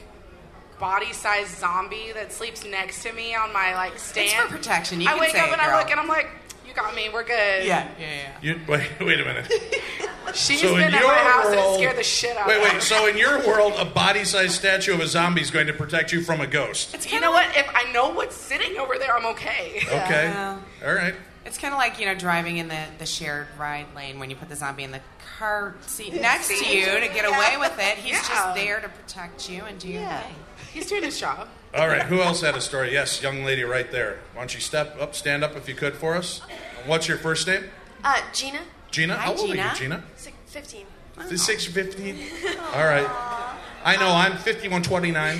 body-sized zombie that sleeps next to me on my, stand. It's for protection. You I can wake say up it, and girl. I look and I'm like, you got me, we're good. Yeah. Wait a minute. She's So been in at your my house and it world- scared the shit out of me. Wait. So in your world, a body-sized statue of a zombie is going to protect you from a ghost. You know what? If I know what's sitting over there, I'm okay. Okay. Yeah. All right. It's kind of like, driving in the shared ride lane when you put the zombie in the car seat next to you to get away with it. He's just there to protect you and do your thing. He's doing his job. All right. Who else had a story? Yes, young lady right there. Why don't you stand up if you could for us? What's your first name? Gina. Gina? Hi, How old Gina. are you, Gina? 15. 6'15"? All right. I know, I'm 5129.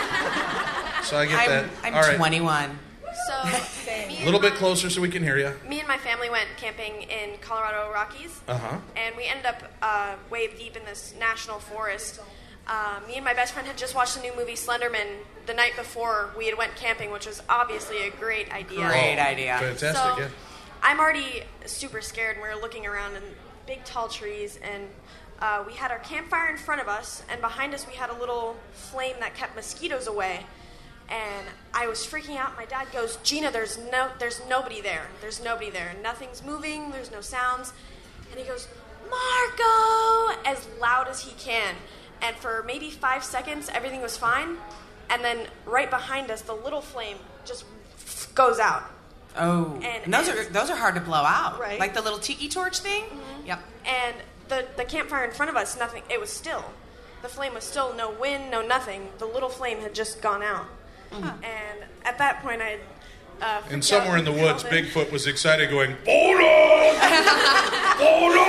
So I get that. I'm All right. 21. So, A little bit closer so we can hear you. me and my family went camping in Colorado Rockies. Uh-huh. And we ended up way deep in this national forest. Me and my best friend had just watched the new movie Slenderman the night before we had went camping, which was obviously a great idea. Great idea. Fantastic, So, yeah. I'm already super scared, and we were looking around in big, tall trees, and we had our campfire in front of us, and behind us we had a little flame that kept mosquitoes away. And I was freaking out. My dad goes, Gina, there's nobody there. There's nobody there. Nothing's moving. There's no sounds. And he goes, Marco, as loud as he can. And for maybe 5 seconds, everything was fine. And then right behind us, the little flame just goes out. Oh, and those are hard to blow out, Right. Like the little tiki torch thing. Mm-hmm. Yep. And the campfire in front of us, nothing. It was still. The flame was still. No wind, no nothing. The little flame had just gone out. And at that point, I And somewhere in the woods, Bigfoot was excited going, hold on! Hold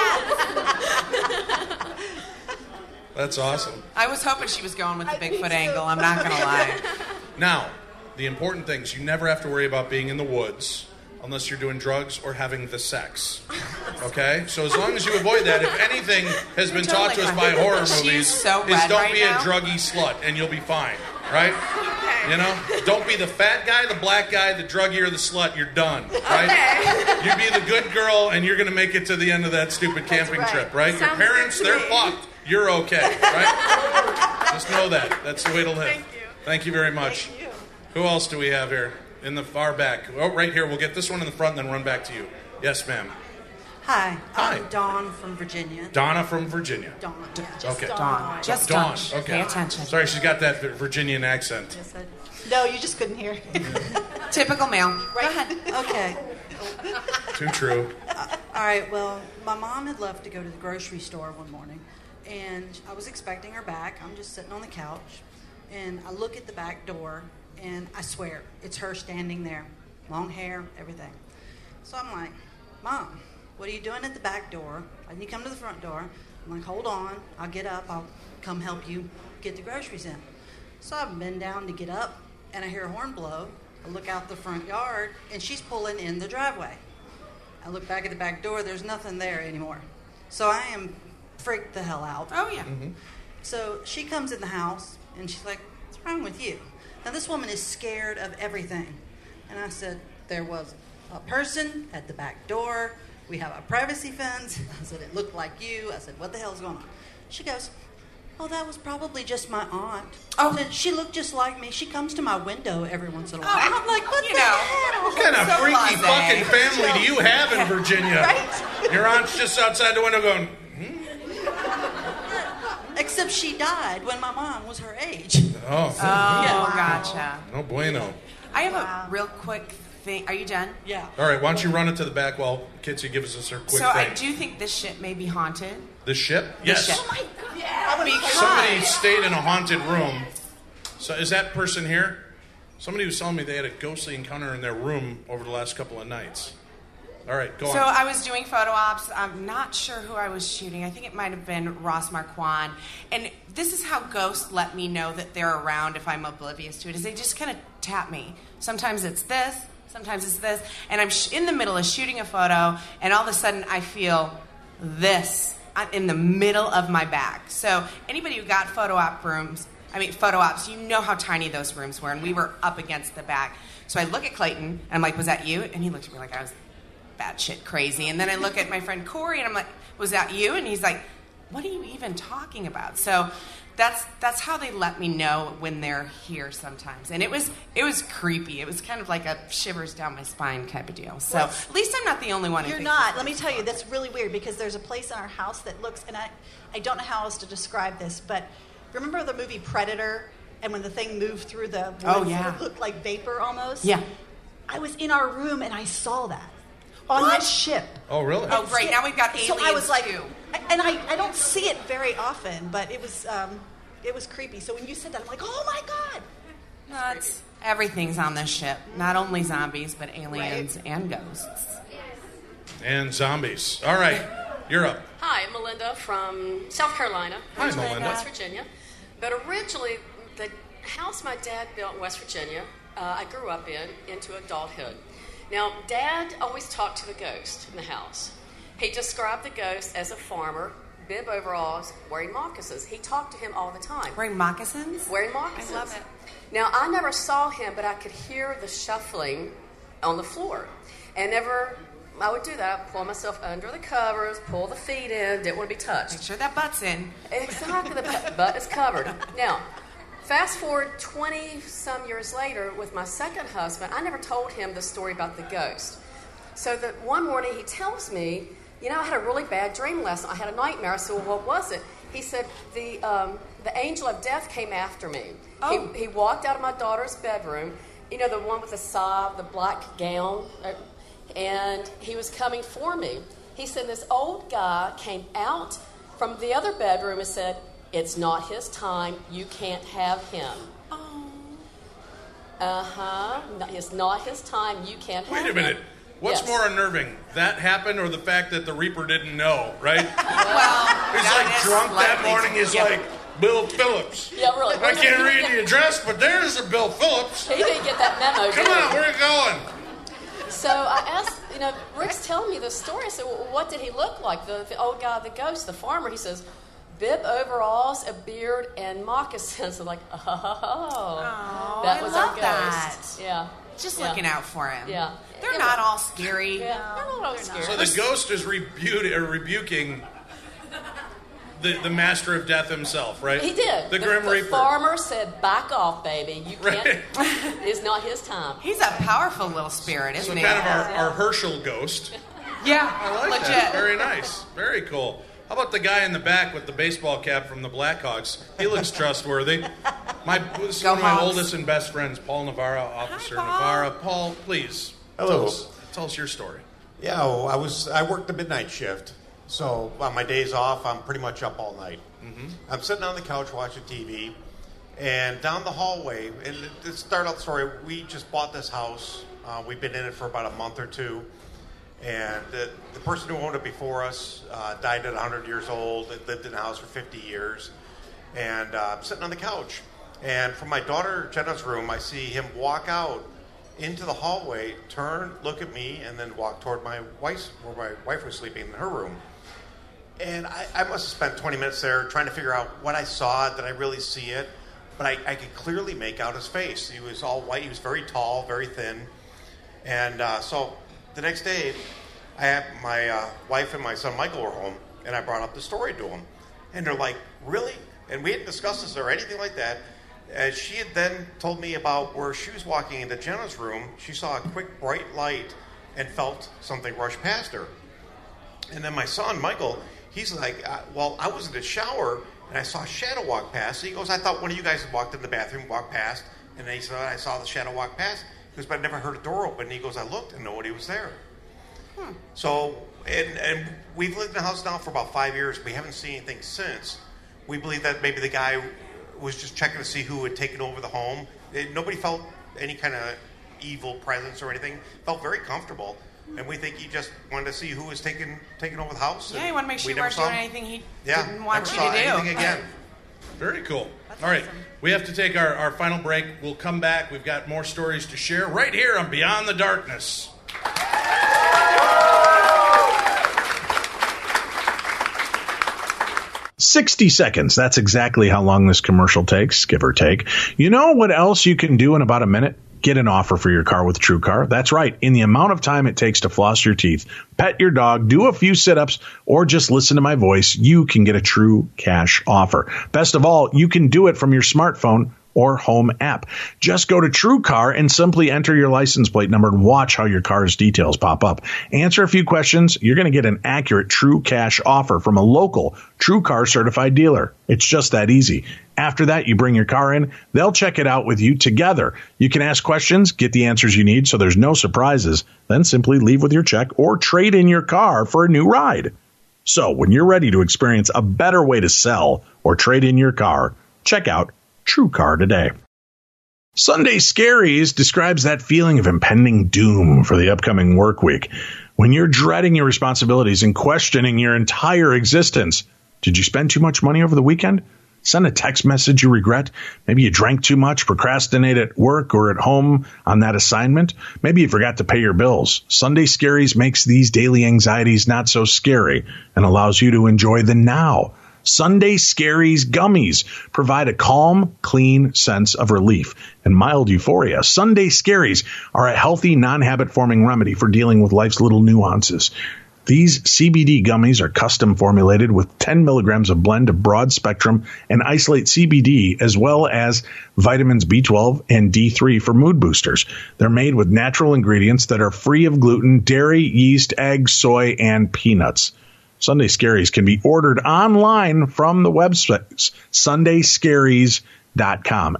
on! That's awesome. I was hoping she was going with the Bigfoot angle. I'm not going to lie. Now, the important things, you never have to worry about being in the woods unless you're doing drugs or having the sex. Okay? So as long as you avoid that, if anything has been taught to us by horror movies, so is red don't right be now. a druggy slut and you'll be fine. Right? You know? Don't be the fat guy, the black guy, the druggie, or the slut. You're done. Right? You be the good girl and you're going to make it to the end of that stupid camping trip. Right? Your parents, they're fucked. You're okay. Right? Just know that. That's the way to live. Thank you very much. Thank you. Who else do we have here? In the far back. Oh, right here. We'll get this one in the front and then run back to you. Yes, ma'am. Hi. Hi. I'm Dawn from Virginia. Donna from Virginia. Dawn. Okay. Dawn. Just Dawn. Dawn. Okay. Pay attention. Sorry, she's got that Virginian accent. Yes, No, you just couldn't hear. Typical male. Go ahead. Okay. Too true. All right. Well, my mom had left to go to the grocery store one morning, and I was expecting her back. I'm just sitting on the couch, and I look at the back door, and I swear it's her standing there, long hair, everything. So I'm like, Mom, what are you doing at the back door? Why didn't you come to the front door? I'm like, hold on, I'll get up, I'll come help you get the groceries in. So I bend down to get up, and I hear a horn blow. I look out the front yard, and she's pulling in the driveway. I look back at the back door, there's nothing there anymore. So I am freaked the hell out. Oh, yeah. Mm-hmm. So she comes in the house, and she's like, what's wrong with you? Now, this woman is scared of everything. And I said, there was a person at the back door. We have a privacy fence. I said, it looked like you. I said, what the hell's going on? She goes, oh, that was probably just my aunt. Oh. Said, she looked just like me. She comes to my window every once in a while. Oh, And I'm like, what you the know. hell? What kind of So freaky blasé. fucking family do you have in Virginia? Right? Your aunt's just outside the window going, Except she died when my mom was her age. oh, Oh, gotcha. no bueno. I have a real quick think... Are you done? Yeah. All right, why don't you run it to the back while Kitsy gives us her quick So thing. I do think this ship may be haunted. The ship? This Yes. ship. Oh my God. Yeah. Because... Somebody stayed in a haunted room. So is that person here? Somebody was telling me they had a ghostly encounter in their room over the last couple of nights. All right, go on. So I was doing photo ops. I'm not sure who I was shooting. I think it might have been Ross Marquand. And this is how ghosts let me know that they're around if I'm oblivious to it, is they just kind of tap me. Sometimes it's this, sometimes it's this. And I'm in the middle of shooting a photo, and all of a sudden I feel this in the middle of my back. So anybody who got photo ops, you know how tiny those rooms were, and we were up against the back. So I look at Clayton, and I'm like, was that you? And he looked at me like I was batshit crazy. And then I look at my friend Corey, and I'm like, was that you? And he's like, what are you even talking about? So that's how they let me know when they're here sometimes. And it was creepy. It was kind of like a shivers down my spine type of deal. So at least I'm not the only one who You're thinks not. this. Let me tell you, that's really weird because there's a place in our house that looks, and I don't know how else to describe this, but remember the movie Predator? And when the thing moved through the woods, it looked like vapor almost? Yeah. I was in our room and I saw that. On that ship. Oh, really? Oh, great. Now we've got aliens, so I was like, too. And I don't see it very often, but it was creepy. So when you said that, I'm like, oh my God. No, everything's on this ship. Not only zombies, but aliens and ghosts. And zombies. All right, you're up. Hi, I'm Melinda from South Carolina. Hi, Melinda. West Virginia. But originally, the house my dad built in West Virginia, I grew up into adulthood. Now, Dad always talked to the ghost in the house. He described the ghost as a farmer, bib overalls, wearing moccasins. He talked to him all the time. Wearing moccasins? Wearing moccasins. I love it. Now, I never saw him, but I could hear the shuffling on the floor. And I would do that. I'd pull myself under the covers, pull the feet in, didn't want to be touched. Make sure that butt's in. Exactly, the butt is covered. Now, fast forward 20-some years later with my second husband, I never told him the story about the ghost. So that one morning he tells me, I had a really bad dream last night. I had a nightmare. I said, well, what was it? He said, the angel of death came after me. Oh. He walked out of my daughter's bedroom, the one with the salve, the black gown, and he was coming for me. He said this old guy came out from the other bedroom and said, it's not his time. You can't have him. Oh. No, it's not his time. You can't have him. Wait a minute. What's more unnerving, that happened or the fact that the Reaper didn't know, right? Well, he's like drunk that morning. He's like, Bill Phillips. Yeah, really. I can't read the address, but there's a Bill Phillips. He didn't get that memo. Come on, where are you going? So I asked, Rick's telling me this story. I said, well, what did he look like? The old guy, the ghost, the farmer. He says, bib overalls, a beard, and moccasins. I'm like, oh, that was our ghost. That. Yeah. Just looking out for him. Yeah. They're not all scary. Yeah, they're not all scary. So the ghost is rebuking the master of death himself, right? He did. The Grim Reaper. The farmer said, back off, baby. You can't. It's not his time. He's a powerful little spirit, isn't he? So kind of our Herschel ghost. Yeah, I like legit. that. Very nice. Very cool. How about the guy in the back with the baseball cap from the Blackhawks? He looks trustworthy. This is one of my oldest and best friends, Paul Navarra, Officer Navarra. Paul, please. Hello. Tell us your story. Yeah, I worked the midnight shift, so on my days off, I'm pretty much up all night. Mm-hmm. I'm sitting on the couch watching TV, and down the hallway, and to start out the story, we just bought this house. We've been in it for about a month or two. And the person who owned it before us died at 100 years old. They lived in the house for 50 years. And I'm sitting on the couch. And from my daughter Jenna's room, I see him walk out into the hallway, turn, look at me, and then walk toward my wife's, where my wife was sleeping in her room. And I must have spent 20 minutes there trying to figure out what I saw. Did I really see it? But I could clearly make out his face. He was all white. He was very tall, very thin. And so the next day, I had my wife and my son Michael were home, and I brought up the story to them. And they're like, really? And we hadn't discussed this or anything like that. She had then told me about where she was walking into Jenna's room. She saw a quick, bright light and felt something rush past her. And then my son, Michael, he's like, well, I was in the shower, and I saw a shadow walk past. He goes, I thought one of you guys had walked in the bathroom, walked past. And then he said, I saw the shadow walk past. He but I never heard a door open. And he goes, I looked and nobody was there. So, and we've lived in the house now for about 5 years. We haven't seen anything since. We believe that maybe the guy was just checking to see who had taken over the home. Nobody felt any kind of evil presence or anything. Felt very comfortable. And we think he just wanted to see who was taking over the house. Yeah, he wanted to make sure you weren't doing anything he didn't want you to do. Anything again. Very cool. All right, we have to take our final break. We'll come back. We've got more stories to share right here on Beyond the Darkness. 60 seconds. That's exactly how long this commercial takes, give or take. You know what else you can do in about a minute? Get an offer for your car with TrueCar. That's right. In the amount of time it takes to floss your teeth, pet your dog, do a few sit-ups, or just listen to my voice, you can get a true cash offer. Best of all, you can do it from your smartphone or home app. Just go to TrueCar and simply enter your license plate number and watch how your car's details pop up. Answer a few questions. You're going to get an accurate true cash offer from a local TrueCar certified dealer. It's just that easy. After that, you bring your car in. They'll check it out with you together. You can ask questions, get the answers you need so there's no surprises. Then simply leave with your check or trade in your car for a new ride. So when you're ready to experience a better way to sell or trade in your car, check out TrueCar today. Sunday Scaries describes that feeling of impending doom for the upcoming work week. When you're dreading your responsibilities and questioning your entire existence. Did you spend too much money over the weekend? Send a text message you regret. Maybe you drank too much, procrastinate at work or at home on that assignment. Maybe you forgot to pay your bills. Sunday Scaries makes these daily anxieties not so scary and allows you to enjoy the now. Sunday Scaries gummies provide a calm, clean sense of relief and mild euphoria. Sunday Scaries are a healthy, non-habit-forming remedy for dealing with life's little nuances. These CBD gummies are custom formulated with 10 milligrams of blend of broad spectrum and isolate CBD, as well as vitamins B12 and D3 for mood boosters. They're made with natural ingredients that are free of gluten, dairy, yeast, eggs, soy, and peanuts. Sunday Scaries can be ordered online from the website sundayscaries.com.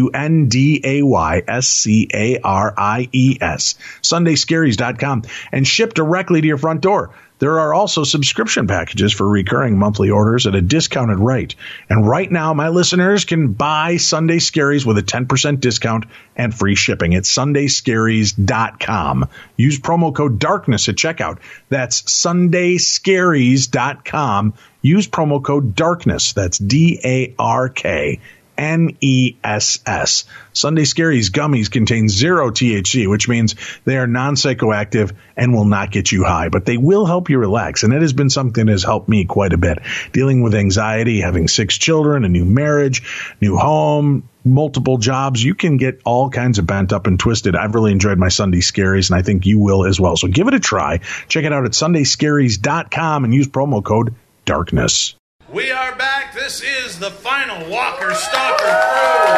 SUNDAYSCARIES. Sundayscaries.com, and ship directly to your front door. There are also subscription packages for recurring monthly orders at a discounted rate. And right now, my listeners can buy Sunday Scaries with a 10% discount and free shipping at sundayscaries.com. Use promo code DARKNESS at checkout. That's sundayscaries.com. Use promo code DARKNESS. That's DARKNESS. Sunday Scaries gummies contain 0 THC, which means they are non-psychoactive and will not get you high, but they will help you relax. And it has been something that has helped me quite a bit. Dealing with anxiety, having 6 children, a new marriage, new home, multiple jobs, you can get all kinds of bent up and twisted. I've really enjoyed my Sunday Scaries, and I think you will as well. So give it a try. Check it out at sundayscaries.com and use promo code DARKNESS. We are back. This is the final Walker Stalker Cruise.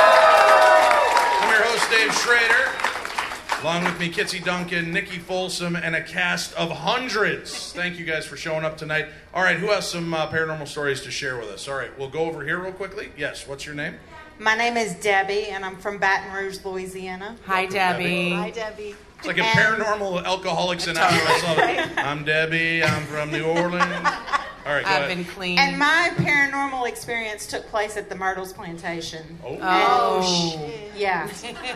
I'm your host, Dave Schrader. Along with me, Kitsy Duncan, Nikki Folsom, and a cast of hundreds. Thank you guys for showing up tonight. All right, who has some paranormal stories to share with us? All right, we'll go over here real quickly. Yes, what's your name? My name is Debbie, and I'm from Baton Rouge, Louisiana. Hi, Debbie. Hi, Debbie. It's like a paranormal Alcoholics Anonymous. I'm Debbie. I'm from New Orleans. All right, go ahead. I've been clean. And my paranormal experience took place at the Myrtles Plantation. Oh, shit. Yeah.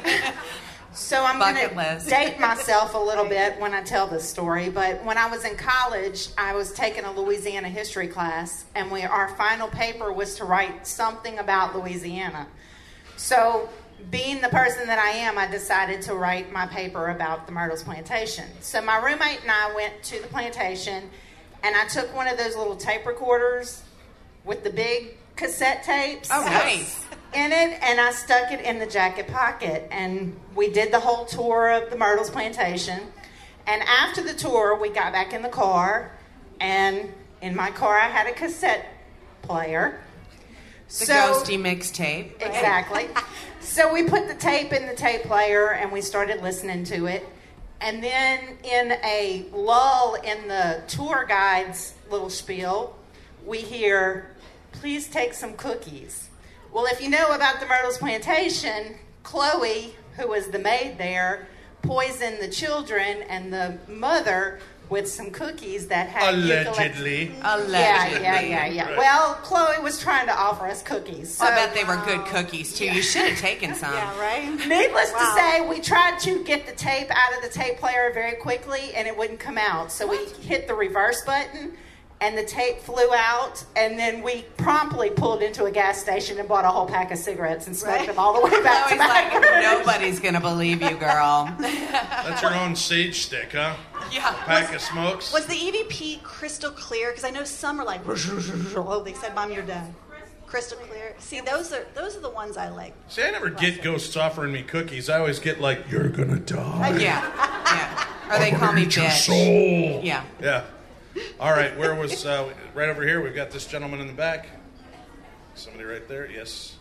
So I'm going to date myself a little bit when I tell this story, but when I was in college, I was taking a Louisiana history class, and our final paper was to write something about Louisiana. So being the person that I am, I decided to write my paper about the Myrtles Plantation. So my roommate and I went to the plantation, and I took one of those little tape recorders with the big cassette tapes. Oh, nice. In it, and I stuck it in the jacket pocket, and we did the whole tour of the Myrtles Plantation. And after the tour, we got back in the car, and in my car I had a cassette player. The ghosty mixtape. Exactly. So we put the tape in the tape player, and we started listening to it. And then in a lull in the tour guide's little spiel, we hear, "Please take some cookies." Well, if you know about the Myrtles Plantation, Chloe who was the maid there, poisoned the children and the mother with some cookies that had allegedly. Yeah. Right. Well, Chloe was trying to offer us cookies. So, I bet they were good cookies too. You should have taken some. Yeah, right? Needless to say, we tried to get the tape out of the tape player very quickly, and it wouldn't come out. So we hit the reverse button, and the tape flew out, and then we promptly pulled into a gas station and bought a whole pack of cigarettes and smoked them all the way back to Chloe's like, nobody's going to believe you, girl. That's your own sage stick, huh? Yeah. Pack of smokes. Was the EVP crystal clear? Because I know some are like, oh, they said, Mom, you're dead. Crystal clear. See, those are the ones I like. See, I never get ghosts offering me cookies. I always get like, you're going to die. Yeah. Or they call me bitch. Your soul. Yeah. All right, where was, right over here, we've got this gentleman in the back. Somebody right there, yes.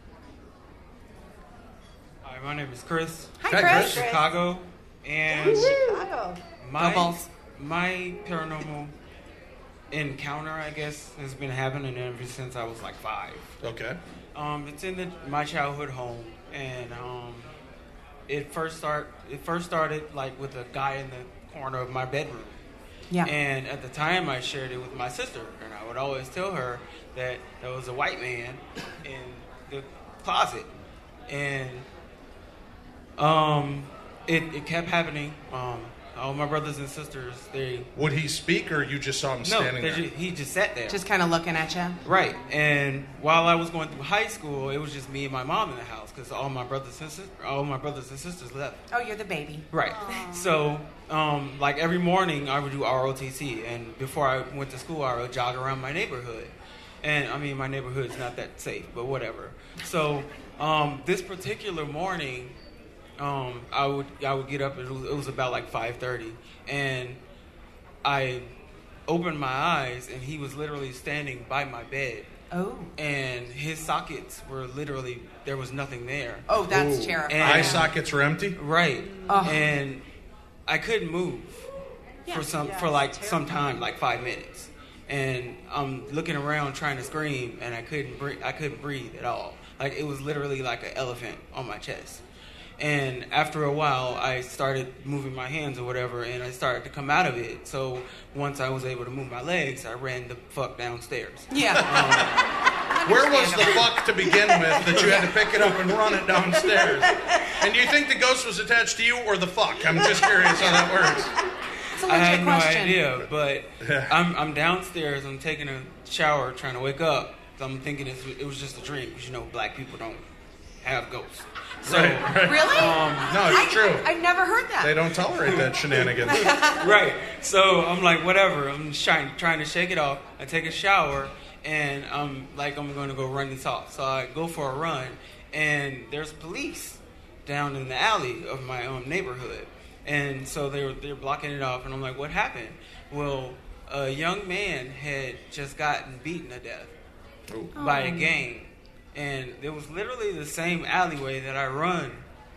Hi, my name is Chris. Hi, Chris. Chicago. And Chicago. My paranormal encounter, I guess, has been happening ever since I was like 5. Okay. It's in my childhood home, and it first started like with a guy in the corner of my bedroom. Yeah. And at the time, I shared it with my sister, and I would always tell her that there was a white man in the closet, and it kept happening. All my brothers and sisters, would he speak, or you just saw him standing there? He just sat there, just kind of looking at you. Right. And while I was going through high school, it was just me and my mom in the house because all my brothers and sisters left. Oh, you're the baby. Right. Aww. So, like every morning, I would do ROTC, and before I went to school, I would jog around my neighborhood. And I mean, my neighborhood's not that safe, but whatever. So, this particular morning, I would get up. It was about like 5:30, and I opened my eyes, and he was literally standing by my bed. Oh. And his sockets were literally, there was nothing there. Oh, that's terrifying. Eye sockets were empty. Right. Oh. And I couldn't move for some time, like 5 minutes. And I'm looking around trying to scream, and I couldn't breathe at all. Like it was literally like an elephant on my chest. And after a while, I started moving my hands or whatever, and I started to come out of it. So once I was able to move my legs, I ran the fuck downstairs. Yeah. Where was the fuck to begin with that you had to pick it up and run it downstairs? And do you think the ghost was attached to you or the fuck? I'm just curious how that works. I had no idea, but I'm downstairs. I'm taking a shower, trying to wake up. So I'm thinking it was just a dream, because black people don't have ghosts. So, right. Really? No, it's true. I've never heard that. They don't tolerate that shenanigans. Right. So I'm like, whatever. I'm trying to shake it off. I take a shower, and I'm going to go run this off. So I go for a run, and there's police down in the alley of my neighborhood. And so they're blocking it off, and I'm like, what happened? Well, a young man had just gotten beaten to death by a gang. And it was literally the same alleyway that I run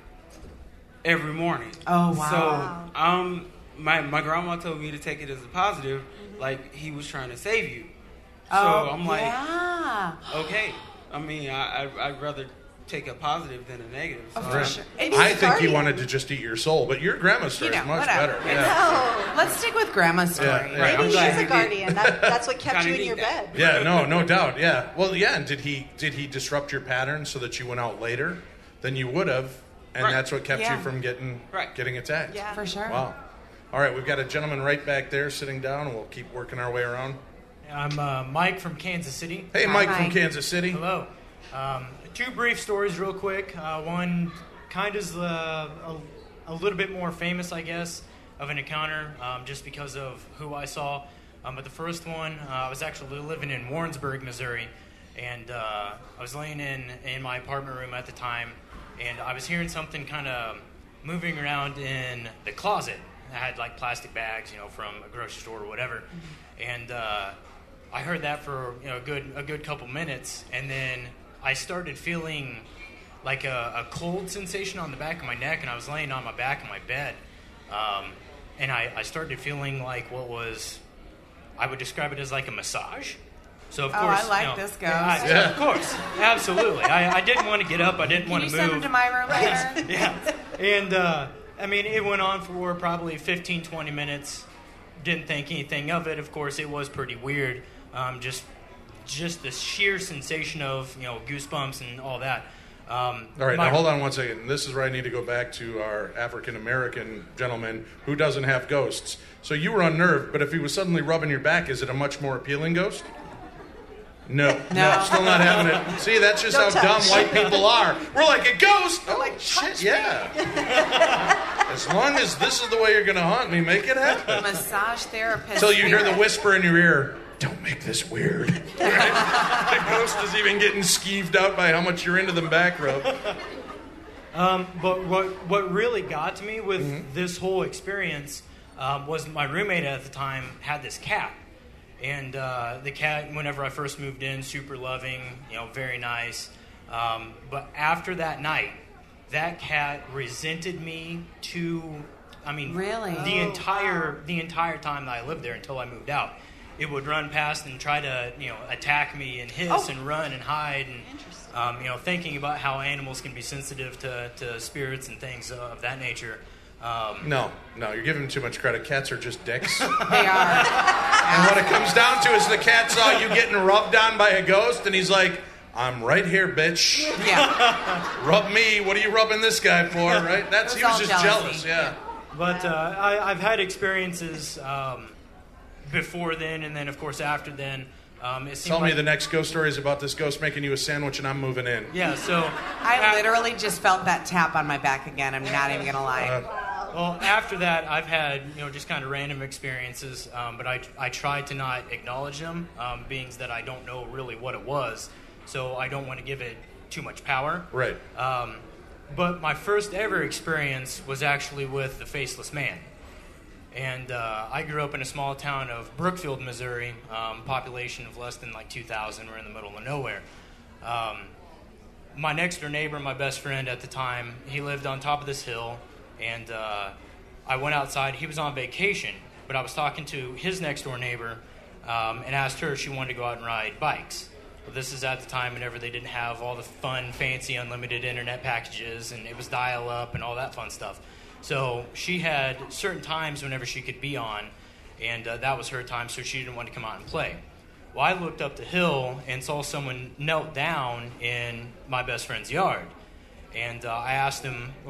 every morning. Oh, wow. So my grandma told me to take it as a positive, like he was trying to save you. So I'm like, okay. I mean, I'd rather take a positive than a negative. So for sure. I think he wanted to just eat your soul, but your grandma's story is much better. Yeah. Let's stick with grandma's story. Yeah. Maybe she's a guardian. That's what kept you in your bed. Yeah, no doubt. Yeah. Well, yeah. And did he disrupt your pattern so that you went out later than you would have, and that's what kept you from getting attacked? Yeah, for sure. Wow. All right, we've got a gentleman right back there sitting down, and we'll keep working our way around. I'm Mike from Kansas City. Hey, Mike from Kansas City. Hello. 2 brief stories real quick. One kind of a little bit more famous, I guess, of an encounter just because of who I saw. But the first one, I was actually living in Warrensburg, Missouri, and I was laying in my apartment room at the time, and I was hearing something kind of moving around in the closet. I had like plastic bags, from a grocery store or whatever, and I heard that for a good couple minutes, and then I started feeling like a cold sensation on the back of my neck, and I was laying on my back in my bed, and I started feeling like I would describe it as like a massage, So of course, I like this ghost. Of course, absolutely. I didn't want to get up. I didn't want to move. Can you send him to my room later? Yeah. And I mean, it went on for probably 15, 20 minutes. Didn't think anything of it. Of course, it was pretty weird. Just the sheer sensation of goosebumps and all that. All right, now hold on one second. This is where I need to go back to our African-American gentleman who doesn't have ghosts. So you were unnerved, but if he was suddenly rubbing your back, is it a much more appealing ghost? No, still not having it. See, that's just how dumb white people are. We're like, a ghost? Oh, like, shit, yeah. As long as this is the way you're going to haunt me, make it happen. Massage therapist. Until you hear the whisper in your ear, don't make this weird. The ghost is even getting skeeved out by how much you're into the back rub. But what really got to me with this whole experience was my roommate at the time had this cat. And the cat, whenever I first moved in, super loving, very nice. But after that night, that cat resented me really? the entire time that I lived there until I moved out. It would run past and try to, attack me and hiss and run and hide. And, thinking about how animals can be sensitive to spirits and things of that nature. No, you're giving them too much credit. Cats are just dicks. They are. And what it comes down to is the cat saw you getting rubbed on by a ghost, and he's like, I'm right here, bitch. Yeah. Rub me. What are you rubbing this guy for, right? He was just jealous, yeah. But I've had experiences before then, and then, of course, after then. Tell me the next ghost story is about this ghost making you a sandwich and I'm moving in. Yeah, so... I literally just felt that tap on my back again. I'm not even going to lie. Well, after that, I've had, just kind of random experiences, but I try to not acknowledge them, being that I don't know really what it was, so I don't want to give it too much power. Right. But my first ever experience was actually with the Faceless Man. And I grew up in a small town of Brookfield, Missouri, population of less than 2,000. We're in the middle of nowhere. My next door neighbor, my best friend at the time, he lived on top of this hill, and I went outside. He was on vacation, but I was talking to his next door neighbor and asked her if she wanted to go out and ride bikes. Well, this is at the time whenever they didn't have all the fun, fancy, unlimited internet packages, and it was dial-up and all that fun stuff. So she had certain times whenever she could be on, and that was her time, so she didn't want to come out and play. Well, I looked up the hill and saw someone knelt down in my best friend's yard. And I asked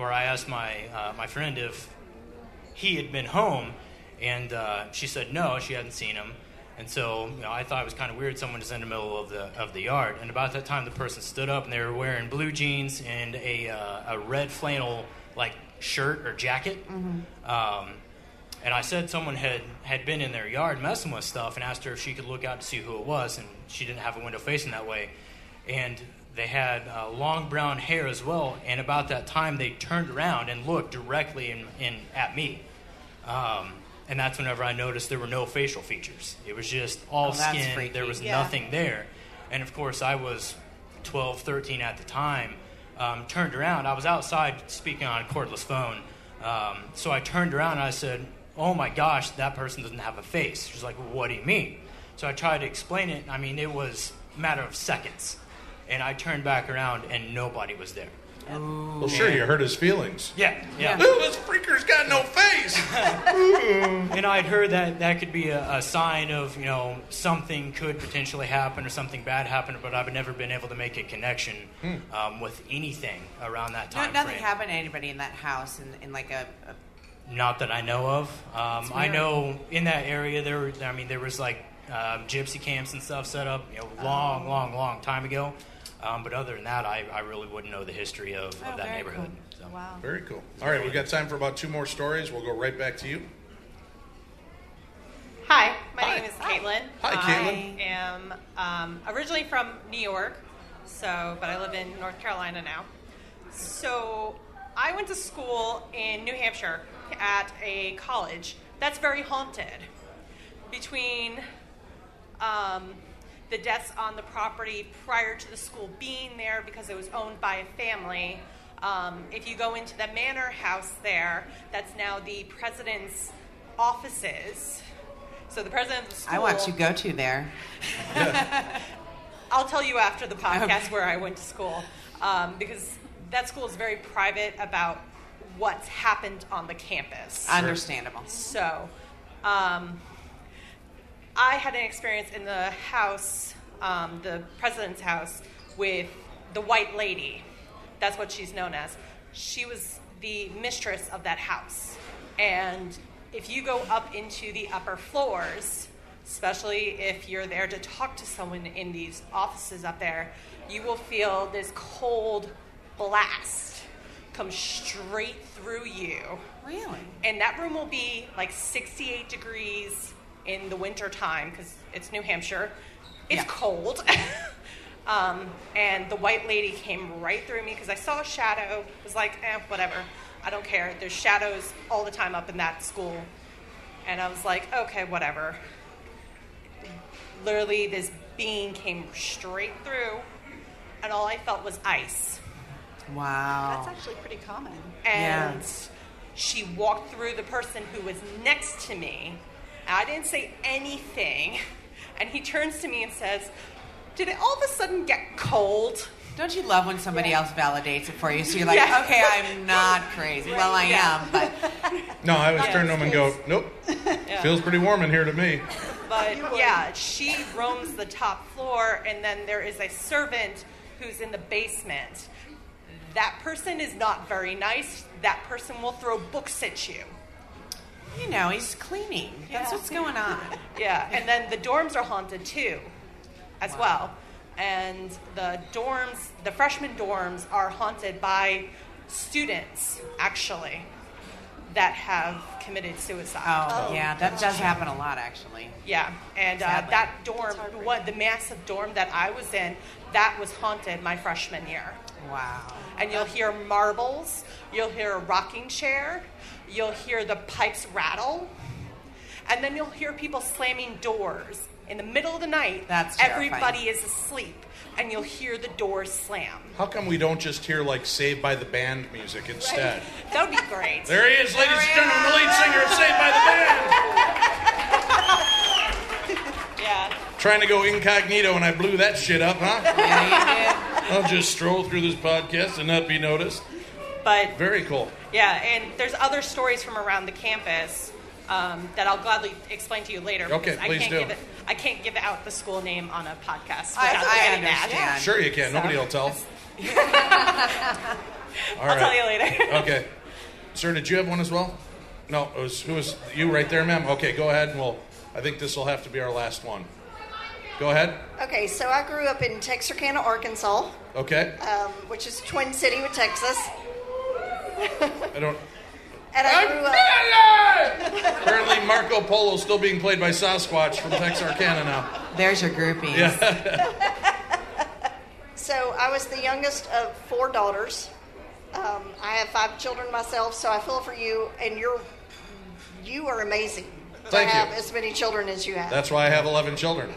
my friend if he had been home, and she said no, she hadn't seen him. And so I thought it was kind of weird someone was in the middle of the yard. And about that time, the person stood up, and they were wearing blue jeans and a red flannel shirt or jacket. Mm-hmm. And I said someone had been in their yard messing with stuff, and asked her if she could look out to see who it was, and she didn't have a window facing that way. And they had long brown hair as well, and about that time they turned around and looked directly in at me. And that's whenever I noticed there were no facial features. It was just all skin. Freaky. There was nothing there. And of course I was 12, 13 at the time. Turned around. I was outside speaking on a cordless phone. So I turned around and I said, oh my gosh, that person doesn't have a face. She's like, well, what do you mean? So I tried to explain it. I mean, it was a matter of seconds. And I turned back around and nobody was there. Well, sure, you hurt his feelings. Yeah. Ooh, this freaker's got no face. And I'd heard that could be a sign of, something could potentially happen or something bad happen, but I've never been able to make a connection with anything around that time Nothing frame. happened to anybody in that house in like a Not that I know of. I know in that area there was gypsy camps and stuff set up, long time ago. But other than that, I really wouldn't know the history of that neighborhood. Cool. So. Wow. Very cool. All right, we've got time for about 2 more stories. We'll go right back to you. Hi, my name is Caitlin. Hi, Caitlin. I am originally from New York, but I live in North Carolina now. So I went to school in New Hampshire at a college that's very haunted. Between the deaths on the property prior to the school being there because it was owned by a family. If you go into the manor house there, that's now the president's offices. So the president of the school... I want to go to there. I'll tell you after the podcast where I went to school, because that school is very private about what's happened on the campus. Understandable. So, I had an experience in the house, the president's house, with the white lady. That's what she's known as. She was the mistress of that house. And if you go up into the upper floors, especially if you're there to talk to someone in these offices up there, you will feel this cold blast come straight through you. Really? And that room will be like 68 degrees in the winter time because it's New Hampshire. It's cold. And the white lady came right through me because I saw a shadow. I was like, whatever. I don't care. There's shadows all the time up in that school. And I was like, okay, whatever. Literally, this being came straight through, and all I felt was ice. Wow. That's actually pretty common. And she walked through the person who was next to me. And I didn't say anything. And he turns to me and says, did it all of a sudden get cold? Don't you love when somebody else validates it for you? So you're like, okay, I'm not crazy. Well, I am, but... No, I was turning to him and go, nope. Feels pretty warm in here to me. But yeah, she roams the top floor, and then there is a servant who's in the basement. That person is not very nice. That person will throw books at you. You know, he's cleaning. That's what's going on. Yeah, and then the dorms are haunted too, as well. And the freshman dorms are haunted by students, actually, that have committed suicide. Oh, yeah, that does happen a lot, actually. Yeah, and that dorm, the massive dorm that I was in, that was haunted my freshman year. Wow. And you'll hear marbles, you'll hear a rocking chair, you'll hear the pipes rattle, and then you'll hear people slamming doors. In the middle of the night, everybody is asleep, and you'll hear the doors slam. How come we don't just hear, like, Saved by the Band music instead? Right. That would be great. There he is, ladies and gentlemen, the lead singer of Saved by the Band. Yeah. Trying to go incognito, and I blew that shit up, huh? Yeah, you did. I'll just stroll through this podcast and not be noticed. But very cool. Yeah, and there's other stories from around the campus that I'll gladly explain to you later. Okay, please do. I can't give out the school name on a podcast. I understand. Yeah. Sure you can. Nobody will tell. I'll tell you later. Okay. Sir, did you have one as well? No, who was you right there, ma'am? Okay, go ahead, and I think this will have to be our last one. Go ahead. Okay, so I grew up in Texarkana, Arkansas. Okay. Which is Twin City with Texas. I don't... And I grew up... Apparently Marco Polo's still being played by Sasquatch from Texarkana now. There's your groupies. Yeah. So I was the youngest of 4 daughters. I have 5 children myself, so I feel for you, and you are amazing. Thank to have you. as many children as you have. That's why I have 11 children.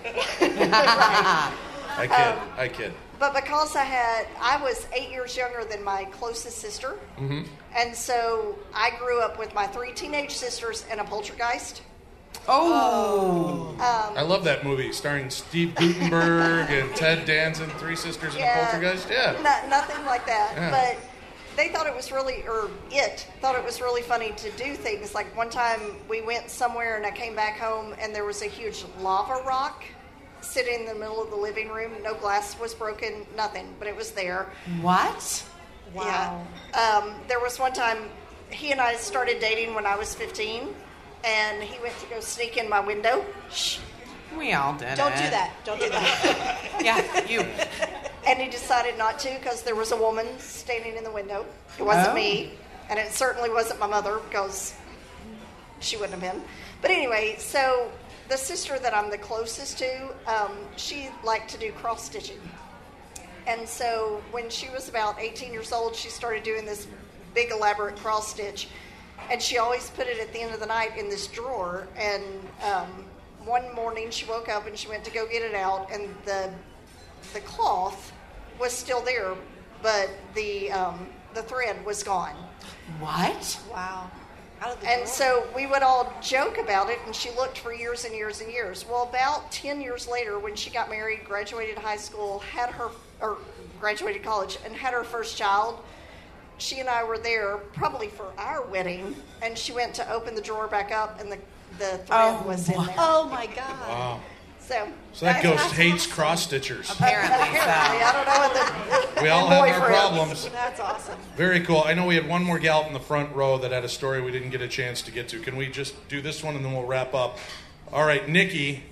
I kid. But because I was 8 years younger than my closest sister, and so I grew up with my 3 teenage sisters and a poltergeist. Oh! I love that movie starring Steve Guttenberg and Ted Danson, 3 sisters and a poltergeist. Yeah. Nothing like that. Yeah. But they thought it was really funny to do things. Like one time we went somewhere and I came back home and there was a huge lava rock sitting in the middle of the living room. No glass was broken, nothing, but it was there. What? Wow. Yeah. There was one time he and I started dating when I was 15, and he went to go sneak in my window. Shh. We all did Don't it. do that. Don't do that. Yeah, you. And he decided not to because there was a woman standing in the window. It wasn't me, and it certainly wasn't my mother because she wouldn't have been. But anyway, so the sister that I'm the closest to, she liked to do cross-stitching. And so when she was about 18 years old, she started doing this big elaborate cross-stitch. And she always put it at the end of the night in this drawer. And one morning she woke up and she went to go get it out, and the cloth was still there, but the thread was gone. What? Wow. And so we would all joke about it, and she looked for years and years and years. Well, about 10 years later, when she got married, graduated high school, graduated college, and had her first child, she and I were there probably for our wedding, and she went to open the drawer back up, and the thread was in there. Oh, my God. Wow. So that ghost hates cross-stitchers. Apparently, I don't know what We all have our problems. That's awesome. Very cool. I know we had one more gal in the front row that had a story we didn't get a chance to get to. Can we just do this one and then we'll wrap up? All right, Nikki.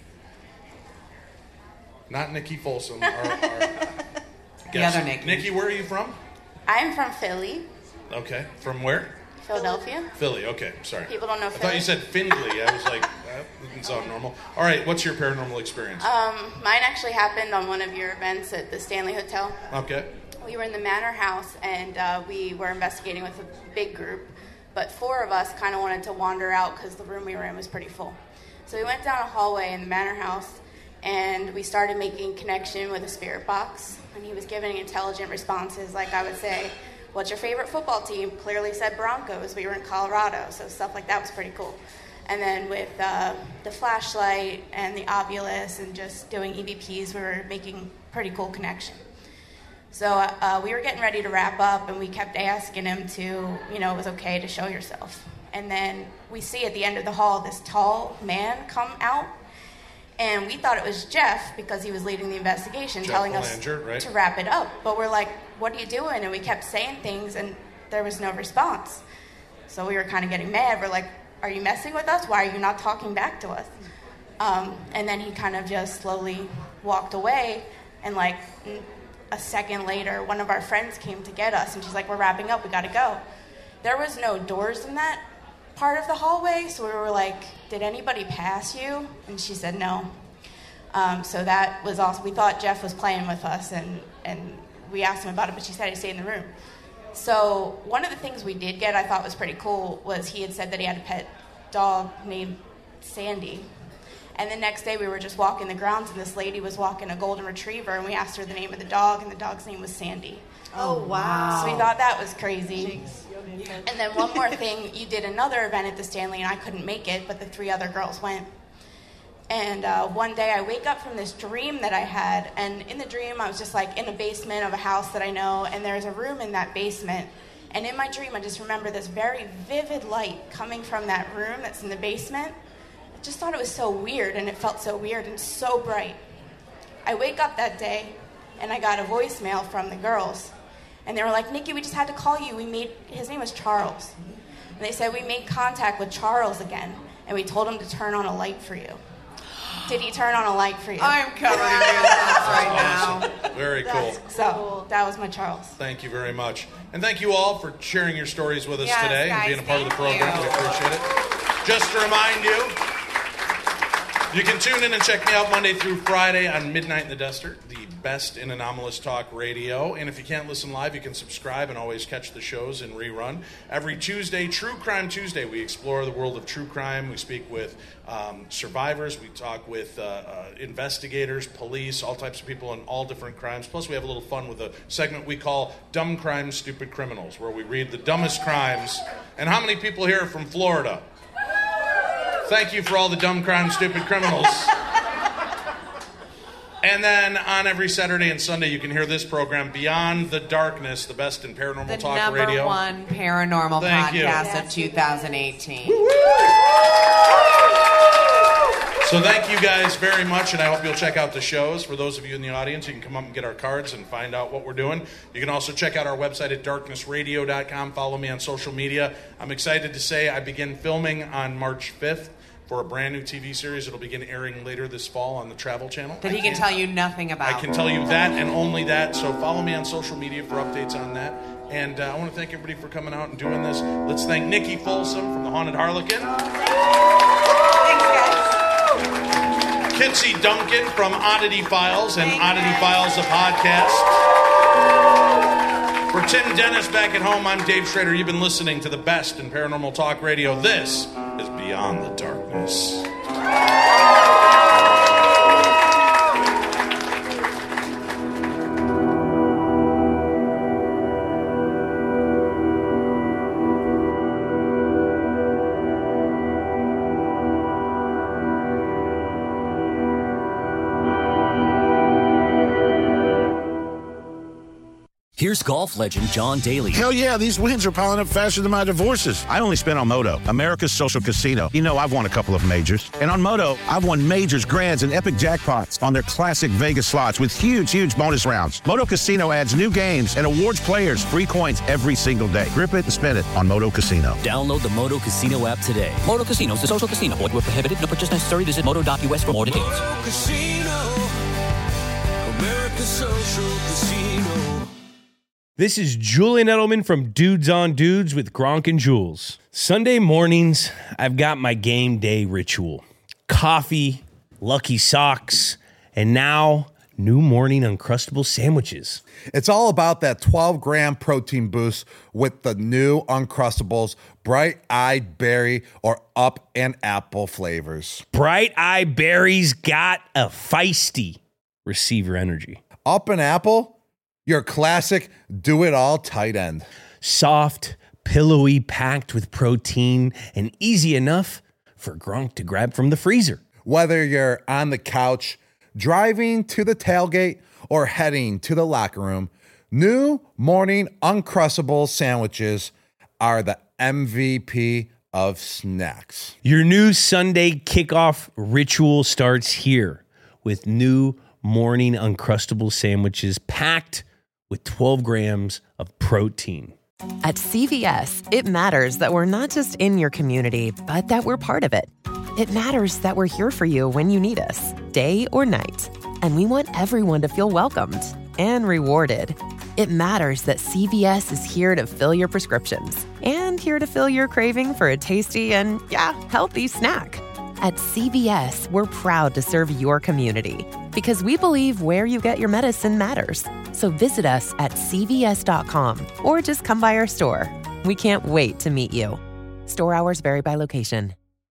Not Nikki Folsom. The other Nikki. Nikki, where are you from? I'm from Philly. Okay. From where? Philadelphia. Philly. Okay. Sorry. People don't know I Philly. thought you said Findlay. I was like, that doesn't sound normal. All right. What's your paranormal experience? Mine actually happened on one of your events at the Stanley Hotel. Okay. We were in the Manor House, and we were investigating with a big group, but 4 of us kind of wanted to wander out because the room we were in was pretty full. So we went down a hallway in the Manor House, and we started making connection with a spirit box, and he was giving intelligent responses, like I would say, "What's your favorite football team?" Clearly said Broncos. We were in Colorado, so stuff like that was pretty cool. And then with the flashlight and the Ovilus and just doing EVPs, we were making pretty cool connection. So we were getting ready to wrap up, and we kept asking him to, it was okay to show yourself. And then we see at the end of the hall this tall man come out, and we thought it was Jeff because he was leading the investigation, Jeff telling Belanger, us right? to wrap it up. But we're like, what are you doing? And we kept saying things, and there was no response. So we were kind of getting mad. We're like, are you messing with us? Why are you not talking back to us? And then he kind of just slowly walked away, and like a second later, one of our friends came to get us, and she's like, we're wrapping up, we gotta go. There was no doors in that part of the hallway, so we were like, did anybody pass you? And she said no. So that was awesome. We thought Jeff was playing with us, and we asked him about it, but she said he'd stay in the room. So one of the things we did get I thought was pretty cool was he had said that he had a pet dog named Sandy. And the next day we were just walking the grounds, and this lady was walking a golden retriever, and we asked her the name of the dog, and the dog's name was Sandy. Oh, wow. So we thought that was crazy. And then one more thing, you did another event at the Stanley, and I couldn't make it, but the 3 other girls went. And one day I wake up from this dream that I had, and in the dream I was just like in a basement of a house that I know, and there's a room in that basement. And in my dream I just remember this very vivid light coming from that room that's in the basement. I just thought it was so weird, and it felt so weird and so bright. I wake up that day, and I got a voicemail from the girls. And they were like, Nikki, we just had to call you. His name was Charles. And they said, we made contact with Charles again, and we told him to turn on a light for you. Did he turn on a light for you? I'm covering goosebumps right now. Very cool. So that was my Charles. Thank you very much. And thank you all for sharing your stories with us Yes, today guys, and being a part of the thank program. you. We appreciate it. Just to remind you, you can tune in and check me out Monday through Friday on Midnight in the Duster, the best in anomalous talk radio. And if you can't listen live, you can subscribe and always catch the shows in rerun. Every Tuesday, True Crime Tuesday, we explore the world of true crime. We speak with survivors. We talk with investigators, police, all types of people in all different crimes. Plus, we have a little fun with a segment we call Dumb Crimes, Stupid Criminals, where we read the dumbest crimes. And how many people here are from Florida? Thank you for all the dumb crimes, stupid criminals. And then on every Saturday and Sunday, you can hear this program, Beyond the Darkness, the best in paranormal talk radio. The #1 paranormal Thank you. podcast of 2018. So thank you guys very much, and I hope you'll check out the shows. For those of you in the audience, you can come up and get our cards and find out what we're doing. You can also check out our website at darknessradio.com. Follow me on social media. I'm excited to say I begin filming on March 5th. For a brand new TV series. It'll begin airing later this fall on the Travel Channel. That he can tell you nothing about. I can tell you that and only that. So follow me on social media for updates on that. And I want to thank everybody for coming out and doing this. Let's thank Nikki Folsom from the Haunted Harlequin. Thanks, guys. Kitsy Duncan from Oddity Files and Oddity Files, the podcast. For Tim Dennis back at home, I'm Dave Schrader. You've been listening to the best in paranormal talk radio. This is Beyond the Darkness. Here's golf legend John Daly. Hell yeah, these wins are piling up faster than my divorces. I only spent on Moto, America's social casino. You know, I've won a couple of majors. And on Moto, I've won majors, grands, and epic jackpots on their classic Vegas slots with huge bonus rounds. Moto Casino adds new games and awards players free coins every single day. Grip it and spin it on Moto Casino. Download the Moto Casino app today. Moto Casino is a social casino. Void where prohibited. No purchase necessary. Visit moto.us for more details. Moto Casino, America's social casino. This is Julian Edelman from Dudes on Dudes with Gronk and Jules. Sunday mornings, I've got my game day ritual. Coffee, Lucky Socks, and now new morning Uncrustable sandwiches. It's all about that 12-gram protein boost with the new Uncrustables Bright-Eyed Berry or Up and Apple flavors. Bright-Eyed Berry's got a feisty receiver energy. Up and Apple? Your classic do-it-all tight end. Soft, pillowy, packed with protein, and easy enough for Gronk to grab from the freezer. Whether you're on the couch, driving to the tailgate, or heading to the locker room, new morning Uncrustable sandwiches are the MVP of snacks. Your new Sunday kickoff ritual starts here with new morning Uncrustable sandwiches packed with 12 grams of protein. At CVS, it matters that we're not just in your community, but that we're part of it. It matters that we're here for you when you need us, day or night. And we want everyone to feel welcomed and rewarded. It matters that CVS is here to fill your prescriptions and here to fill your craving for a tasty and, healthy snack. At CVS, we're proud to serve your community because we believe where you get your medicine matters. So visit us at cvs.com or just come by our store. We can't wait to meet you. Store hours vary by location.